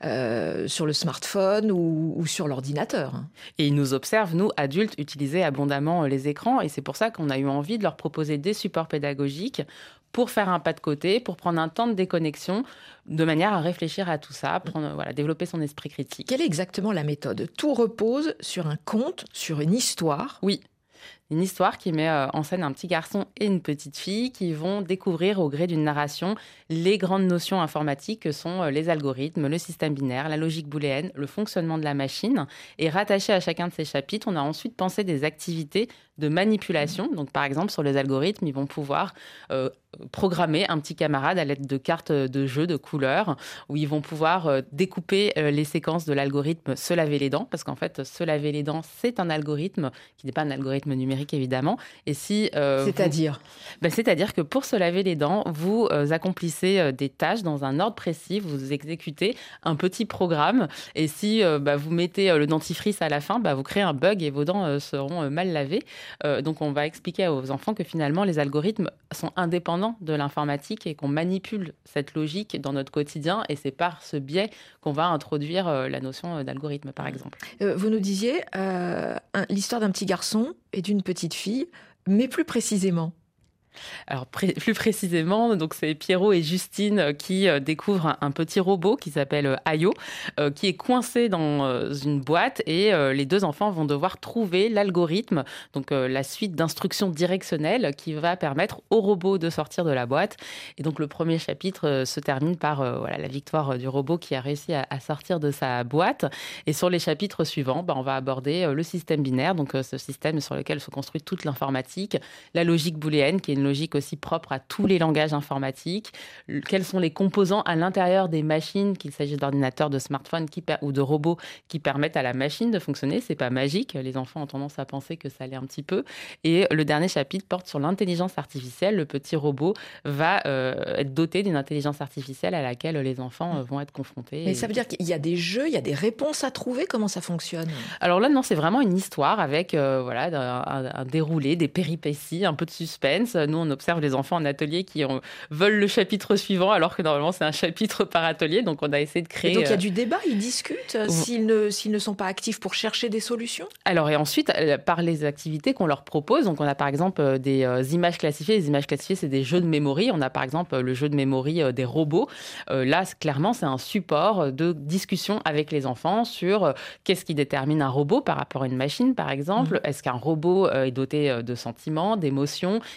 euh, sur le smartphone ou, ou sur l'ordinateur. Et ils nous observent, nous, adultes, utiliser abondamment les écrans. Et c'est pour ça qu'on a eu envie de leur proposer des supports pédagogiques pour faire un pas de côté, pour prendre un temps de déconnexion, de manière à réfléchir à tout ça, pour voilà, développer son esprit critique. Quelle est exactement la méthode ? Tout repose sur un conte, sur une histoire ? Oui. Une histoire qui met en scène un petit garçon et une petite fille qui vont découvrir au gré d'une narration les grandes notions informatiques que sont les algorithmes, le système binaire, la logique booléenne, le fonctionnement de la machine. Et rattaché à chacun de ces chapitres, on a ensuite pensé des activités de manipulation. Donc, par exemple, sur les algorithmes, ils vont pouvoir euh, programmer un petit camarade à l'aide de cartes de jeu, de couleurs, où ils vont pouvoir euh, découper euh, les séquences de l'algorithme se laver les dents, parce qu'en fait, se laver les dents, c'est un algorithme qui n'est pas un algorithme numérique, évidemment. Et si, euh, c'est-à-dire vous... ben, C'est-à-dire que pour se laver les dents, vous euh, accomplissez euh, des tâches dans un ordre précis, vous exécutez un petit programme, et si euh, bah, vous mettez euh, le dentifrice à la fin, bah, vous créez un bug et vos dents euh, seront euh, mal lavées. Euh, donc, on va expliquer aux enfants que finalement, les algorithmes sont indépendants de l'informatique et qu'on manipule cette logique dans notre quotidien. Et c'est par ce biais qu'on va introduire euh, la notion d'algorithme, par exemple. Euh, vous nous disiez euh, un, l'histoire d'un petit garçon et d'une petite fille, mais plus précisément. Alors, pré- plus précisément, donc c'est Pierrot et Justine qui euh, découvrent un, un petit robot qui s'appelle euh, Ayo, euh, qui est coincé dans euh, une boîte et euh, les deux enfants vont devoir trouver l'algorithme, donc euh, la suite d'instructions directionnelles qui va permettre au robot de sortir de la boîte. Et donc, le premier chapitre euh, se termine par euh, voilà, la victoire du robot qui a réussi à, à sortir de sa boîte. Et sur les chapitres suivants, bah, on va aborder euh, le système binaire, donc euh, ce système sur lequel se construit toute l'informatique, la logique booléenne, qui est une logique aussi propre à tous les langages informatiques. Quels sont les composants à l'intérieur des machines, qu'il s'agisse d'ordinateurs, de smartphones qui per- ou de robots qui permettent à la machine de fonctionner. C'est pas magique. Les enfants ont tendance à penser que ça l'est un petit peu. Et le dernier chapitre porte sur l'intelligence artificielle. Le petit robot va euh, être doté d'une intelligence artificielle à laquelle les enfants euh, vont être confrontés. Mais et... ça veut dire qu'il y a des jeux, il y a des réponses à trouver. Comment ça fonctionne ? Alors là, non, c'est vraiment une histoire avec euh, voilà, un, un déroulé, des péripéties, un peu de suspense. Nous, on observe les enfants en atelier qui ont, veulent le chapitre suivant, alors que normalement, c'est un chapitre par atelier. Donc, on a essayé de créer... Et donc, il y a du débat, ils discutent euh, s'ils, ne, s'ils ne sont pas actifs pour chercher des solutions ? Alors, et ensuite, par les activités qu'on leur propose, donc on a par exemple des euh, images classifiées. Les images classifiées, c'est des jeux de mémoire. On a par exemple le jeu de mémoire euh, des robots. Euh, là, clairement, c'est un support de discussion avec les enfants sur euh, qu'est-ce qui détermine un robot par rapport à une machine, par exemple. Mmh. Est-ce qu'un robot euh, est doté de sentiments, d'émotions ? Qu'est-ce qui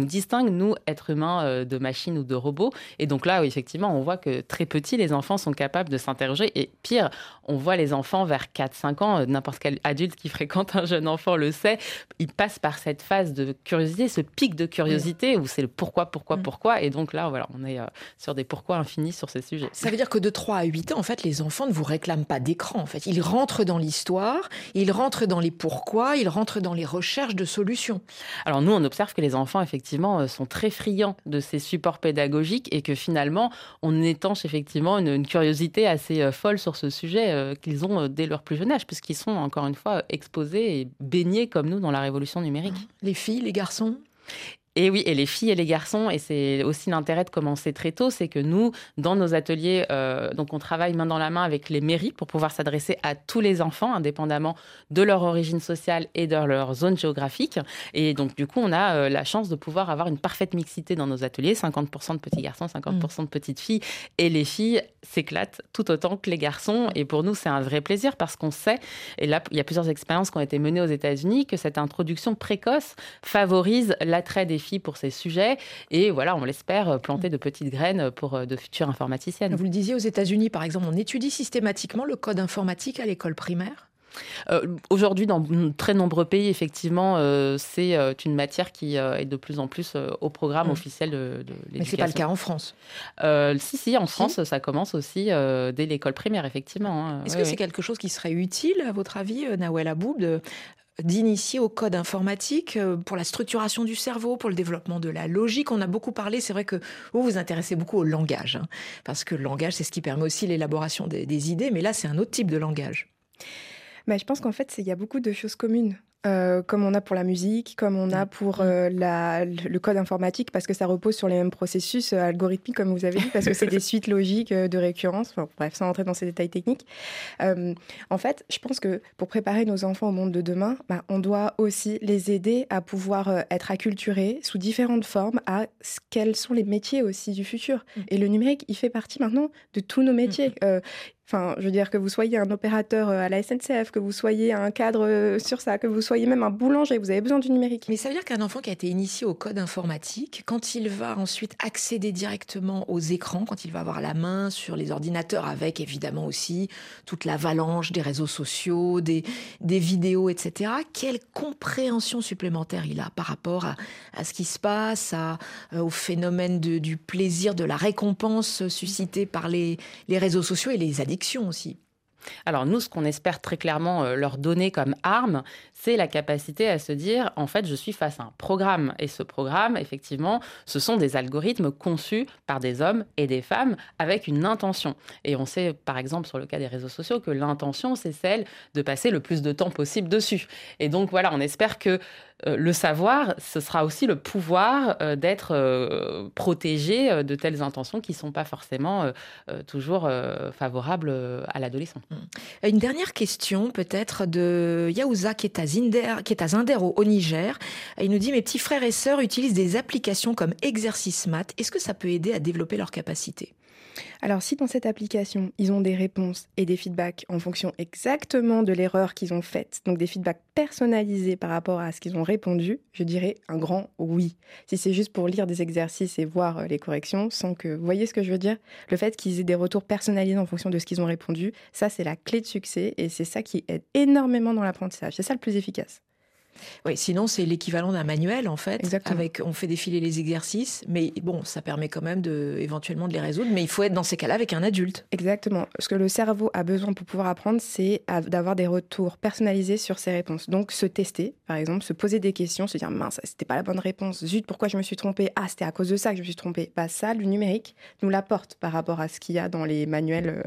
nous distingue, nous, êtres humains, euh, de machines ou de robots. Et donc là, oui, effectivement, on voit que très petits, les enfants sont capables de s'interroger. Et pire, on voit les enfants vers quatre cinq ans, euh, n'importe quel adulte qui fréquente un jeune enfant le sait, ils passent par cette phase de curiosité, ce pic de curiosité, mmh. où c'est le pourquoi, pourquoi, mmh. pourquoi. Et donc là, voilà, on est euh, sur des pourquoi infinis sur ces sujets. Ça veut dire que de trois à huit ans, en fait, les enfants ne vous réclament pas d'écran. En fait, ils rentrent dans l'histoire, ils rentrent dans les pourquoi, ils rentrent dans les recherches de solutions. Alors nous, on observe que les enfants, effectivement, sont très friands de ces supports pédagogiques et que finalement, on étanche effectivement une, une curiosité assez folle sur ce sujet euh, qu'ils ont dès leur plus jeune âge, puisqu'ils sont, encore une fois, exposés et baignés comme nous dans la révolution numérique. Les filles, les garçons ? Et oui, et les filles et les garçons, et c'est aussi l'intérêt de commencer très tôt, c'est que nous, dans nos ateliers, euh, donc on travaille main dans la main avec les mairies pour pouvoir s'adresser à tous les enfants, indépendamment de leur origine sociale et de leur zone géographique. Et donc, du coup, on a euh, la chance de pouvoir avoir une parfaite mixité dans nos ateliers, cinquante pour cent de petits garçons, cinquante pour cent de petites filles, et les filles s'éclatent tout autant que les garçons. Et pour nous, c'est un vrai plaisir parce qu'on sait, et là, il y a plusieurs expériences qui ont été menées aux États-Unis, que cette introduction précoce favorise l'attrait des filles pour ces sujets et voilà, on l'espère, planter de petites graines pour de futures informaticiennes. Vous le disiez, aux États-Unis, par exemple, on étudie systématiquement le code informatique à l'école primaire ? Euh, aujourd'hui, dans de très nombreux pays, effectivement, euh, c'est euh, une matière qui euh, est de plus en plus euh, au programme mmh. officiel de, de l'éducation. Mais c'est pas le cas en France. Euh, si, si, en si. France, ça commence aussi euh, dès l'école primaire, effectivement. Hein. Est-ce oui, que oui. c'est quelque chose qui serait utile, à votre avis, Nawel Aboub, de... d'initier au code informatique pour la structuration du cerveau, pour le développement de la logique? On a beaucoup parlé, c'est vrai que vous vous intéressez beaucoup au langage, hein, parce que le langage, c'est ce qui permet aussi l'élaboration des, des idées, mais là, c'est un autre type de langage. Bah, je pense qu'en fait, il y a beaucoup de choses communes. Euh, comme on a pour la musique, comme on a pour euh, la, le code informatique, parce que ça repose sur les mêmes processus euh, algorithmiques, comme vous avez dit, parce que c'est des suites logiques euh, de récurrence. Enfin, bref, sans entrer dans ces détails techniques. Euh, en fait, je pense que pour préparer nos enfants au monde de demain, bah, on doit aussi les aider à pouvoir euh, être acculturés sous différentes formes à ce, quels sont les métiers aussi du futur. Mmh. Et le numérique, il fait partie maintenant de tous nos métiers. Mmh. Euh, Enfin, je veux dire que vous soyez un opérateur à la S N C F, que vous soyez un cadre sur ça, que vous soyez même un boulanger, vous avez besoin du numérique. Mais ça veut dire qu'un enfant qui a été initié au code informatique, quand il va ensuite accéder directement aux écrans, quand il va avoir la main sur les ordinateurs, avec évidemment aussi toute l'avalanche des réseaux sociaux, des, des vidéos, et cetera, quelle compréhension supplémentaire il a par rapport à, à ce qui se passe, à, au phénomène de, du plaisir, de la récompense suscitée par les, les réseaux sociaux et les addictions aussi. Alors nous, ce qu'on espère très clairement euh, leur donner comme arme, c'est la capacité à se dire, en fait, je suis face à un programme. Et ce programme, effectivement, ce sont des algorithmes conçus par des hommes et des femmes avec une intention. Et on sait, par exemple, sur le cas des réseaux sociaux, que l'intention, c'est celle de passer le plus de temps possible dessus. Et donc, voilà, on espère que euh, le savoir, ce sera aussi le pouvoir euh, d'être euh, protégé euh, de telles intentions qui ne sont pas forcément euh, euh, toujours euh, favorables euh, à l'adolescent. Une dernière question, peut-être, de Yaouza, qui est à Zinder, qui est à Zinder au, au Niger. Il nous dit, mes petits frères et sœurs utilisent des applications comme Exercice Math. Est-ce que ça peut aider à développer leurs capacités ? Alors, si dans cette application, ils ont des réponses et des feedbacks en fonction exactement de l'erreur qu'ils ont faite, donc des feedbacks personnalisés par rapport à ce qu'ils ont répondu, je dirais un grand oui. Si c'est juste pour lire des exercices et voir les corrections, sans que... Vous voyez ce que je veux dire ? Le fait qu'ils aient des retours personnalisés en fonction de ce qu'ils ont répondu, ça, c'est la clé de succès et c'est ça qui aide énormément dans l'apprentissage. C'est ça le plus efficace. Oui, sinon c'est l'équivalent d'un manuel en fait. Exactement. Avec, on fait défiler les exercices, mais bon, ça permet quand même de, éventuellement de les résoudre. Mais il faut être dans ces cas-là avec un adulte. Exactement. Ce que le cerveau a besoin pour pouvoir apprendre, c'est d'avoir des retours personnalisés sur ses réponses. Donc se tester, par exemple, se poser des questions, se dire mince, c'était pas la bonne réponse. Zut, pourquoi je me suis trompée ? Ah, c'était à cause de ça que je me suis trompée. Bah ça, le numérique nous l'apporte par rapport à ce qu'il y a dans les manuels. Euh...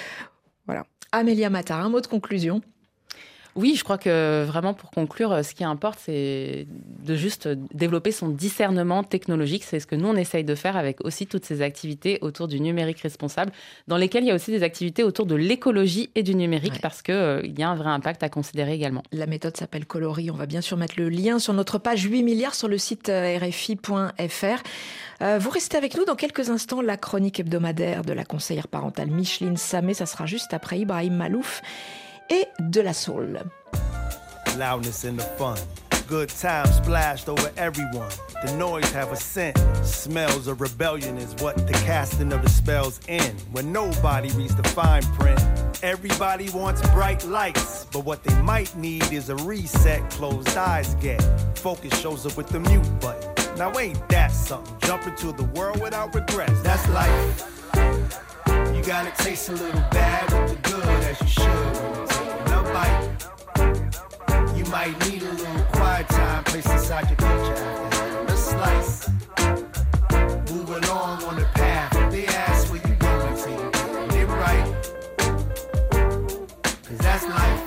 Voilà. Amélia Matar, un mot de conclusion. Oui, je crois que vraiment pour conclure, ce qui importe, c'est de juste développer son discernement technologique. C'est ce que nous, on essaye de faire avec aussi toutes ces activités autour du numérique responsable, dans lesquelles il y a aussi des activités autour de l'écologie et du numérique, ouais. parce qu'il euh, y a un vrai impact à considérer également. La méthode s'appelle Coloris. On va bien sûr mettre le lien sur notre page huit milliards sur le site r f i point f r. Euh, vous restez avec nous dans quelques instants. La chronique hebdomadaire de la conseillère parentale Micheline Samé, ça sera juste après Ibrahim Malouf et de la soul. Loudness and the fun good times splashed over everyone. The noise have a scent. Smells of rebellion is what the casting of the spells end. When nobody reads the fine print. Everybody wants bright lights, but what they might need is a reset. Closed eyes get. Focus shows up with the mute button. Now ain't that something? Jump into the world without regrets. That's life. You gotta taste a little bad with the good as you should when you're taking a bite. You might need a little quiet time placed inside your picture after a slice. Move along on the path. If they ask where you going, say you getting it right. Cause that's life.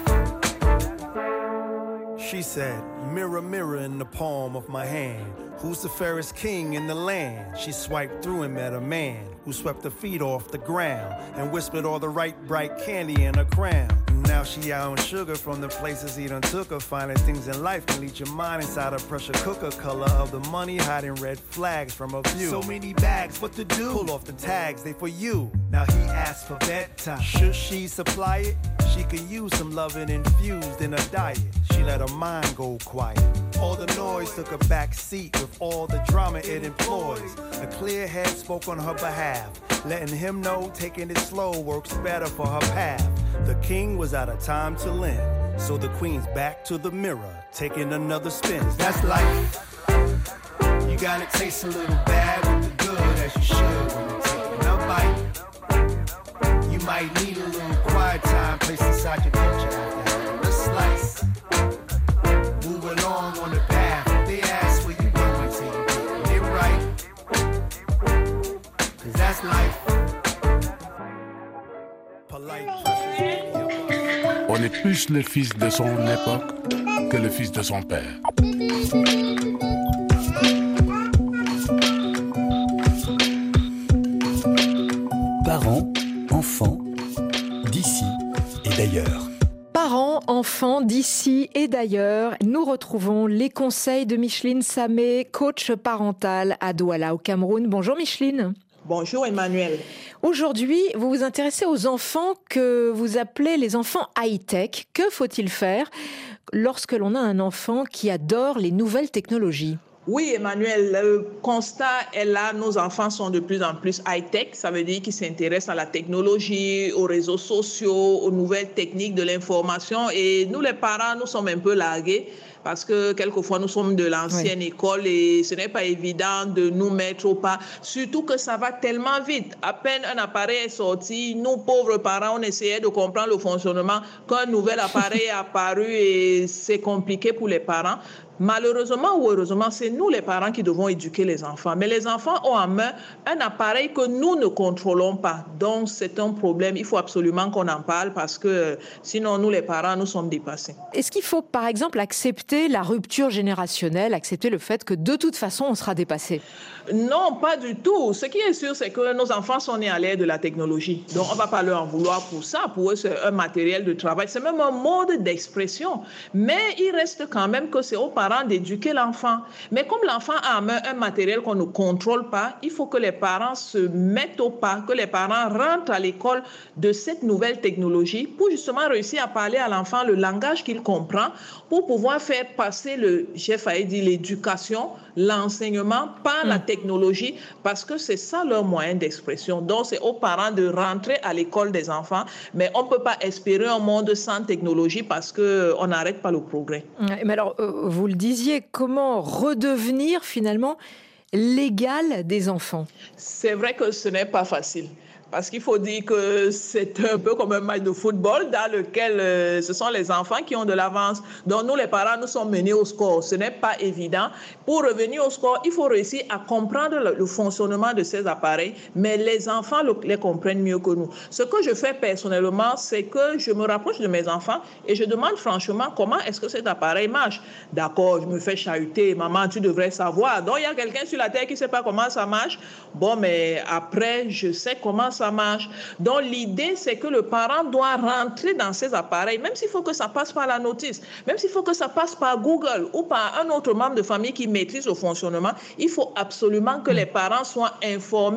She said, mirror, mirror in the palm of my hand. Who's the fairest king in the land? She swiped through and met a man who swept her feet off the ground and whispered all the right bright candy in her crown. Now she out on sugar from the places he done took her. Finding things in life can lead your mind inside a pressure cooker. Color of the money hiding red flags from a view. So many bags, what to do? Pull off the tags, they for you. Now he asked for bedtime. Should she supply it? She could use some loving infused in her diet. She let her mind go quiet. All the noise took a back seat with all the drama it employs. A clear head spoke on her behalf, letting him know taking it slow works better for her path. The king was out of time to lend, so the queen's back to the mirror, taking another spin. That's life. You gotta taste a little bad with the good as you should when you're taking a bite. You might need a little quiet time placed inside your picture after having a slice. Move along on the path. If they ask where you going, say you getting it right. Cause that's life. On est plus le fils de son époque que le fils de son père. Parents, enfants, d'ici et d'ailleurs. Parents, enfants d'ici et d'ailleurs, nous retrouvons les conseils de Micheline Samé, coach parental à Douala au Cameroun. Bonjour Micheline. Bonjour Emmanuel. Aujourd'hui, vous vous intéressez aux enfants que vous appelez les enfants high-tech. Que faut-il faire lorsque l'on a un enfant qui adore les nouvelles technologies ? Oui, Emmanuel, le constat est là, nos enfants sont de plus en plus high-tech, ça veut dire qu'ils s'intéressent à la technologie, aux réseaux sociaux, aux nouvelles techniques de l'information et nous les parents, nous sommes un peu largués parce que quelquefois nous sommes de l'ancienne oui. école et ce n'est pas évident de nous mettre au pas, surtout que ça va tellement vite. À peine un appareil est sorti, nous pauvres parents, on essayait de comprendre le fonctionnement, qu'un nouvel appareil est apparu et c'est compliqué pour les parents. Malheureusement ou heureusement, c'est nous les parents qui devons éduquer les enfants. Mais les enfants ont en main un appareil que nous ne contrôlons pas. Donc c'est un problème, il faut absolument qu'on en parle parce que sinon nous les parents, nous sommes dépassés. Est-ce qu'il faut par exemple accepter la rupture générationnelle, accepter le fait que de toute façon on sera dépassé ? Non, pas du tout. Ce qui est sûr, c'est que nos enfants sont nés à l'ère de la technologie. Donc on ne va pas leur en vouloir pour ça. Pour eux, c'est un matériel de travail. C'est même un mode d'expression. Mais il reste quand même que c'est aux parents d'éduquer l'enfant. Mais comme l'enfant a en main un matériel qu'on ne contrôle pas, il faut que les parents se mettent au pas, que les parents rentrent à l'école de cette nouvelle technologie pour justement réussir à parler à l'enfant le langage qu'il comprend, pour pouvoir faire passer le, j'ai failli dire l'éducation, l'enseignement par mmh. la technologie, parce que c'est ça leur moyen d'expression. Donc c'est aux parents de rentrer à l'école des enfants, mais on ne peut pas espérer un monde sans technologie parce qu'on n'arrête pas le progrès. Mais alors, euh, vous le disiez, comment redevenir finalement l'égal des enfants ? C'est vrai que ce n'est pas facile. Parce qu'il faut dire que c'est un peu comme un match de football dans lequel euh, ce sont les enfants qui ont de l'avance. Donc nous, les parents, nous sommes menés au score. Ce n'est pas évident. Pour revenir au score, il faut réussir à comprendre le, le fonctionnement de ces appareils, mais les enfants le, les comprennent mieux que nous. Ce que je fais personnellement, c'est que je me rapproche de mes enfants et je demande franchement comment est-ce que cet appareil marche. D'accord, je me fais chahuter. Maman, tu devrais savoir. Donc il y a quelqu'un sur la terre qui ne sait pas comment ça marche. Bon, mais après, je sais comment ça marche. Donc l'idée, c'est que le parent doit rentrer dans ces appareils, même s'il faut que ça passe par la notice, même s'il faut que ça passe par Google ou par un autre membre de famille qui maîtrise le fonctionnement, il faut absolument que les parents soient informés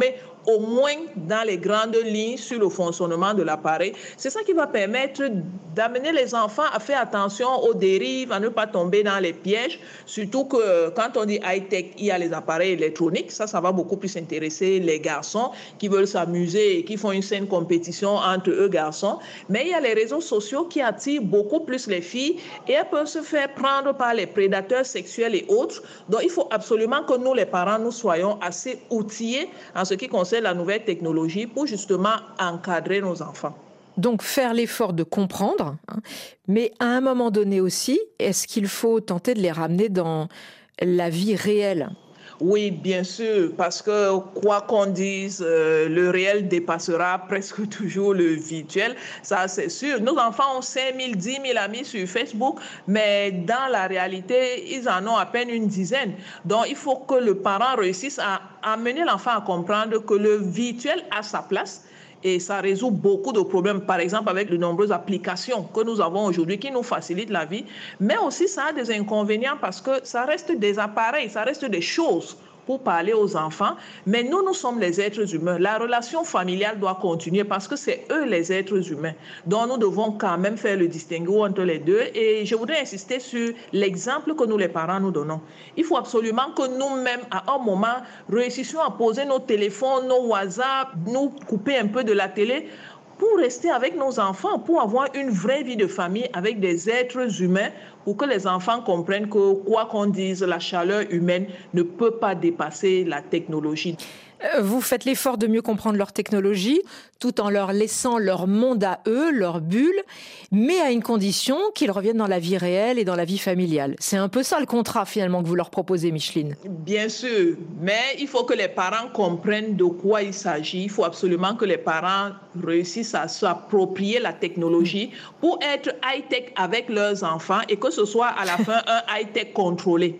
au moins dans les grandes lignes sur le fonctionnement de l'appareil. C'est ça qui va permettre d'amener les enfants à faire attention aux dérives, à ne pas tomber dans les pièges, surtout que quand on dit high-tech, il y a les appareils électroniques. Ça, ça va beaucoup plus intéresser les garçons qui veulent s'amuser et qui font une saine compétition entre eux garçons. Mais il y a les réseaux sociaux qui attirent beaucoup plus les filles et elles peuvent se faire prendre par les prédateurs sexuels et autres. Donc, il faut absolument que nous, les parents, nous soyons assez outillés en ce qui concerne la nouvelle technologie pour justement encadrer nos enfants. Donc faire l'effort de comprendre, hein, mais à un moment donné aussi, est-ce qu'il faut tenter de les ramener dans la vie réelle ? Oui, bien sûr, parce que quoi qu'on dise, euh, le réel dépassera presque toujours le virtuel, ça c'est sûr. Nos enfants ont cinq mille, dix mille amis sur Facebook, mais dans la réalité, ils en ont à peine une dizaine. Donc il faut que le parent réussisse à amener l'enfant à comprendre que le virtuel a sa place. Et ça résout beaucoup de problèmes, par exemple avec de nombreuses applications que nous avons aujourd'hui qui nous facilitent la vie. Mais aussi, ça a des inconvénients parce que ça reste des appareils, ça reste des choses pour parler aux enfants. Mais nous, nous sommes les êtres humains. La relation familiale doit continuer parce que c'est eux les êtres humains. Donc, nous devons quand même faire le distinguo entre les deux. Et je voudrais insister sur l'exemple que nous, les parents, nous donnons. Il faut absolument que nous-mêmes, à un moment, réussissions à poser nos téléphones, nos WhatsApp, nous couper un peu de la télé pour rester avec nos enfants, pour avoir une vraie vie de famille avec des êtres humains, pour que les enfants comprennent que, quoi qu'on dise, la chaleur humaine ne peut pas dépasser la technologie. Vous faites l'effort de mieux comprendre leur technologie, tout en leur laissant leur monde à eux, leur bulle, mais à une condition qu'ils reviennent dans la vie réelle et dans la vie familiale. C'est un peu ça le contrat finalement que vous leur proposez, Micheline. Bien sûr, mais il faut que les parents comprennent de quoi il s'agit. Il faut absolument que les parents réussissent à s'approprier la technologie pour être high-tech avec leurs enfants et que ce soit à la fin un high-tech contrôlé.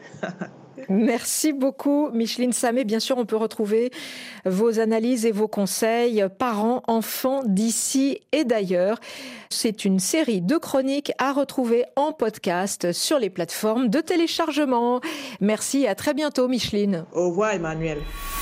Merci beaucoup, Micheline Samé. Bien sûr, on peut retrouver vos analyses et vos conseils, parents, enfants d'ici et d'ailleurs. C'est une série de chroniques à retrouver en podcast sur les plateformes de téléchargement. Merci et à très bientôt, Micheline. Au revoir, Emmanuel.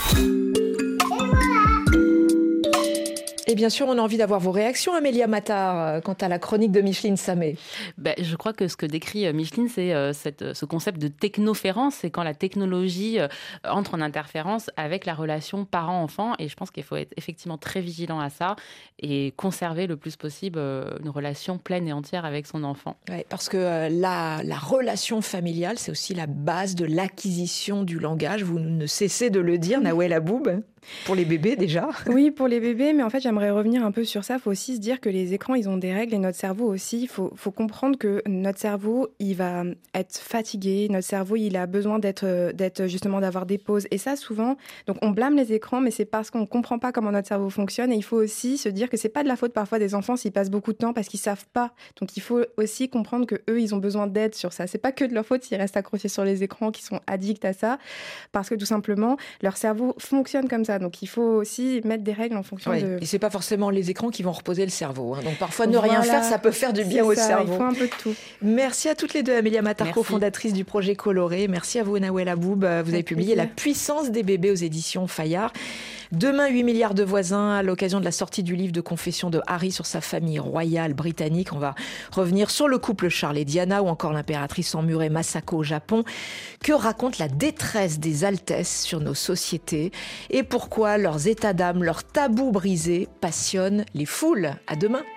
Et bien sûr, on a envie d'avoir vos réactions, Amélia Matar, quant à la chronique de Micheline Samé. Ben, je crois que ce que décrit Micheline, c'est euh, cette, ce concept de technoférence, c'est quand la technologie euh, entre en interférence avec la relation parent-enfant. Et je pense qu'il faut être effectivement très vigilant à ça et conserver le plus possible euh, une relation pleine et entière avec son enfant. Ouais, parce que euh, la, la relation familiale, c'est aussi la base de l'acquisition du langage. Vous ne cessez de le dire, Nawel Aboub. Pour les bébés déjà ? Oui, pour les bébés, mais en fait j'aimerais revenir un peu sur ça. Il faut aussi se dire que les écrans, ils ont des règles et notre cerveau aussi. Il faut, faut comprendre que notre cerveau, il va être fatigué. Notre cerveau, il a besoin d'être, d'être justement d'avoir des pauses. Et ça, souvent, donc on blâme les écrans, mais c'est parce qu'on ne comprend pas comment notre cerveau fonctionne. Et il faut aussi se dire que c'est pas de la faute parfois des enfants s'ils passent beaucoup de temps parce qu'ils savent pas. Donc il faut aussi comprendre que eux, ils ont besoin d'aide sur ça. C'est pas que de leur faute s'ils restent accrochés sur les écrans, qu'ils sont addicts à ça, parce que tout simplement, leur cerveau fonctionne comme ça. Donc il faut aussi mettre des règles en fonction oui. de... Et c'est pas forcément les écrans qui vont reposer le cerveau. Hein. Donc parfois ne rien voilà, faire, ça peut faire du bien au ça, cerveau. Il faut un peu de tout. Merci à toutes les deux, Amélia Matar, cofondatrice du projet Coloré. Merci à vous, Nawel Aboub. Vous avez Avec publié plaisir. La puissance des bébés aux éditions Fayard. Demain, huit milliards de voisins, à l'occasion de la sortie du livre de confession de Harry sur sa famille royale britannique. On va revenir sur le couple Charles et Diana ou encore l'impératrice emmurée Masako au Japon. Que raconte la détresse des altesses sur nos sociétés et pourquoi leurs états d'âme, leurs tabous brisés passionnent les foules. À demain.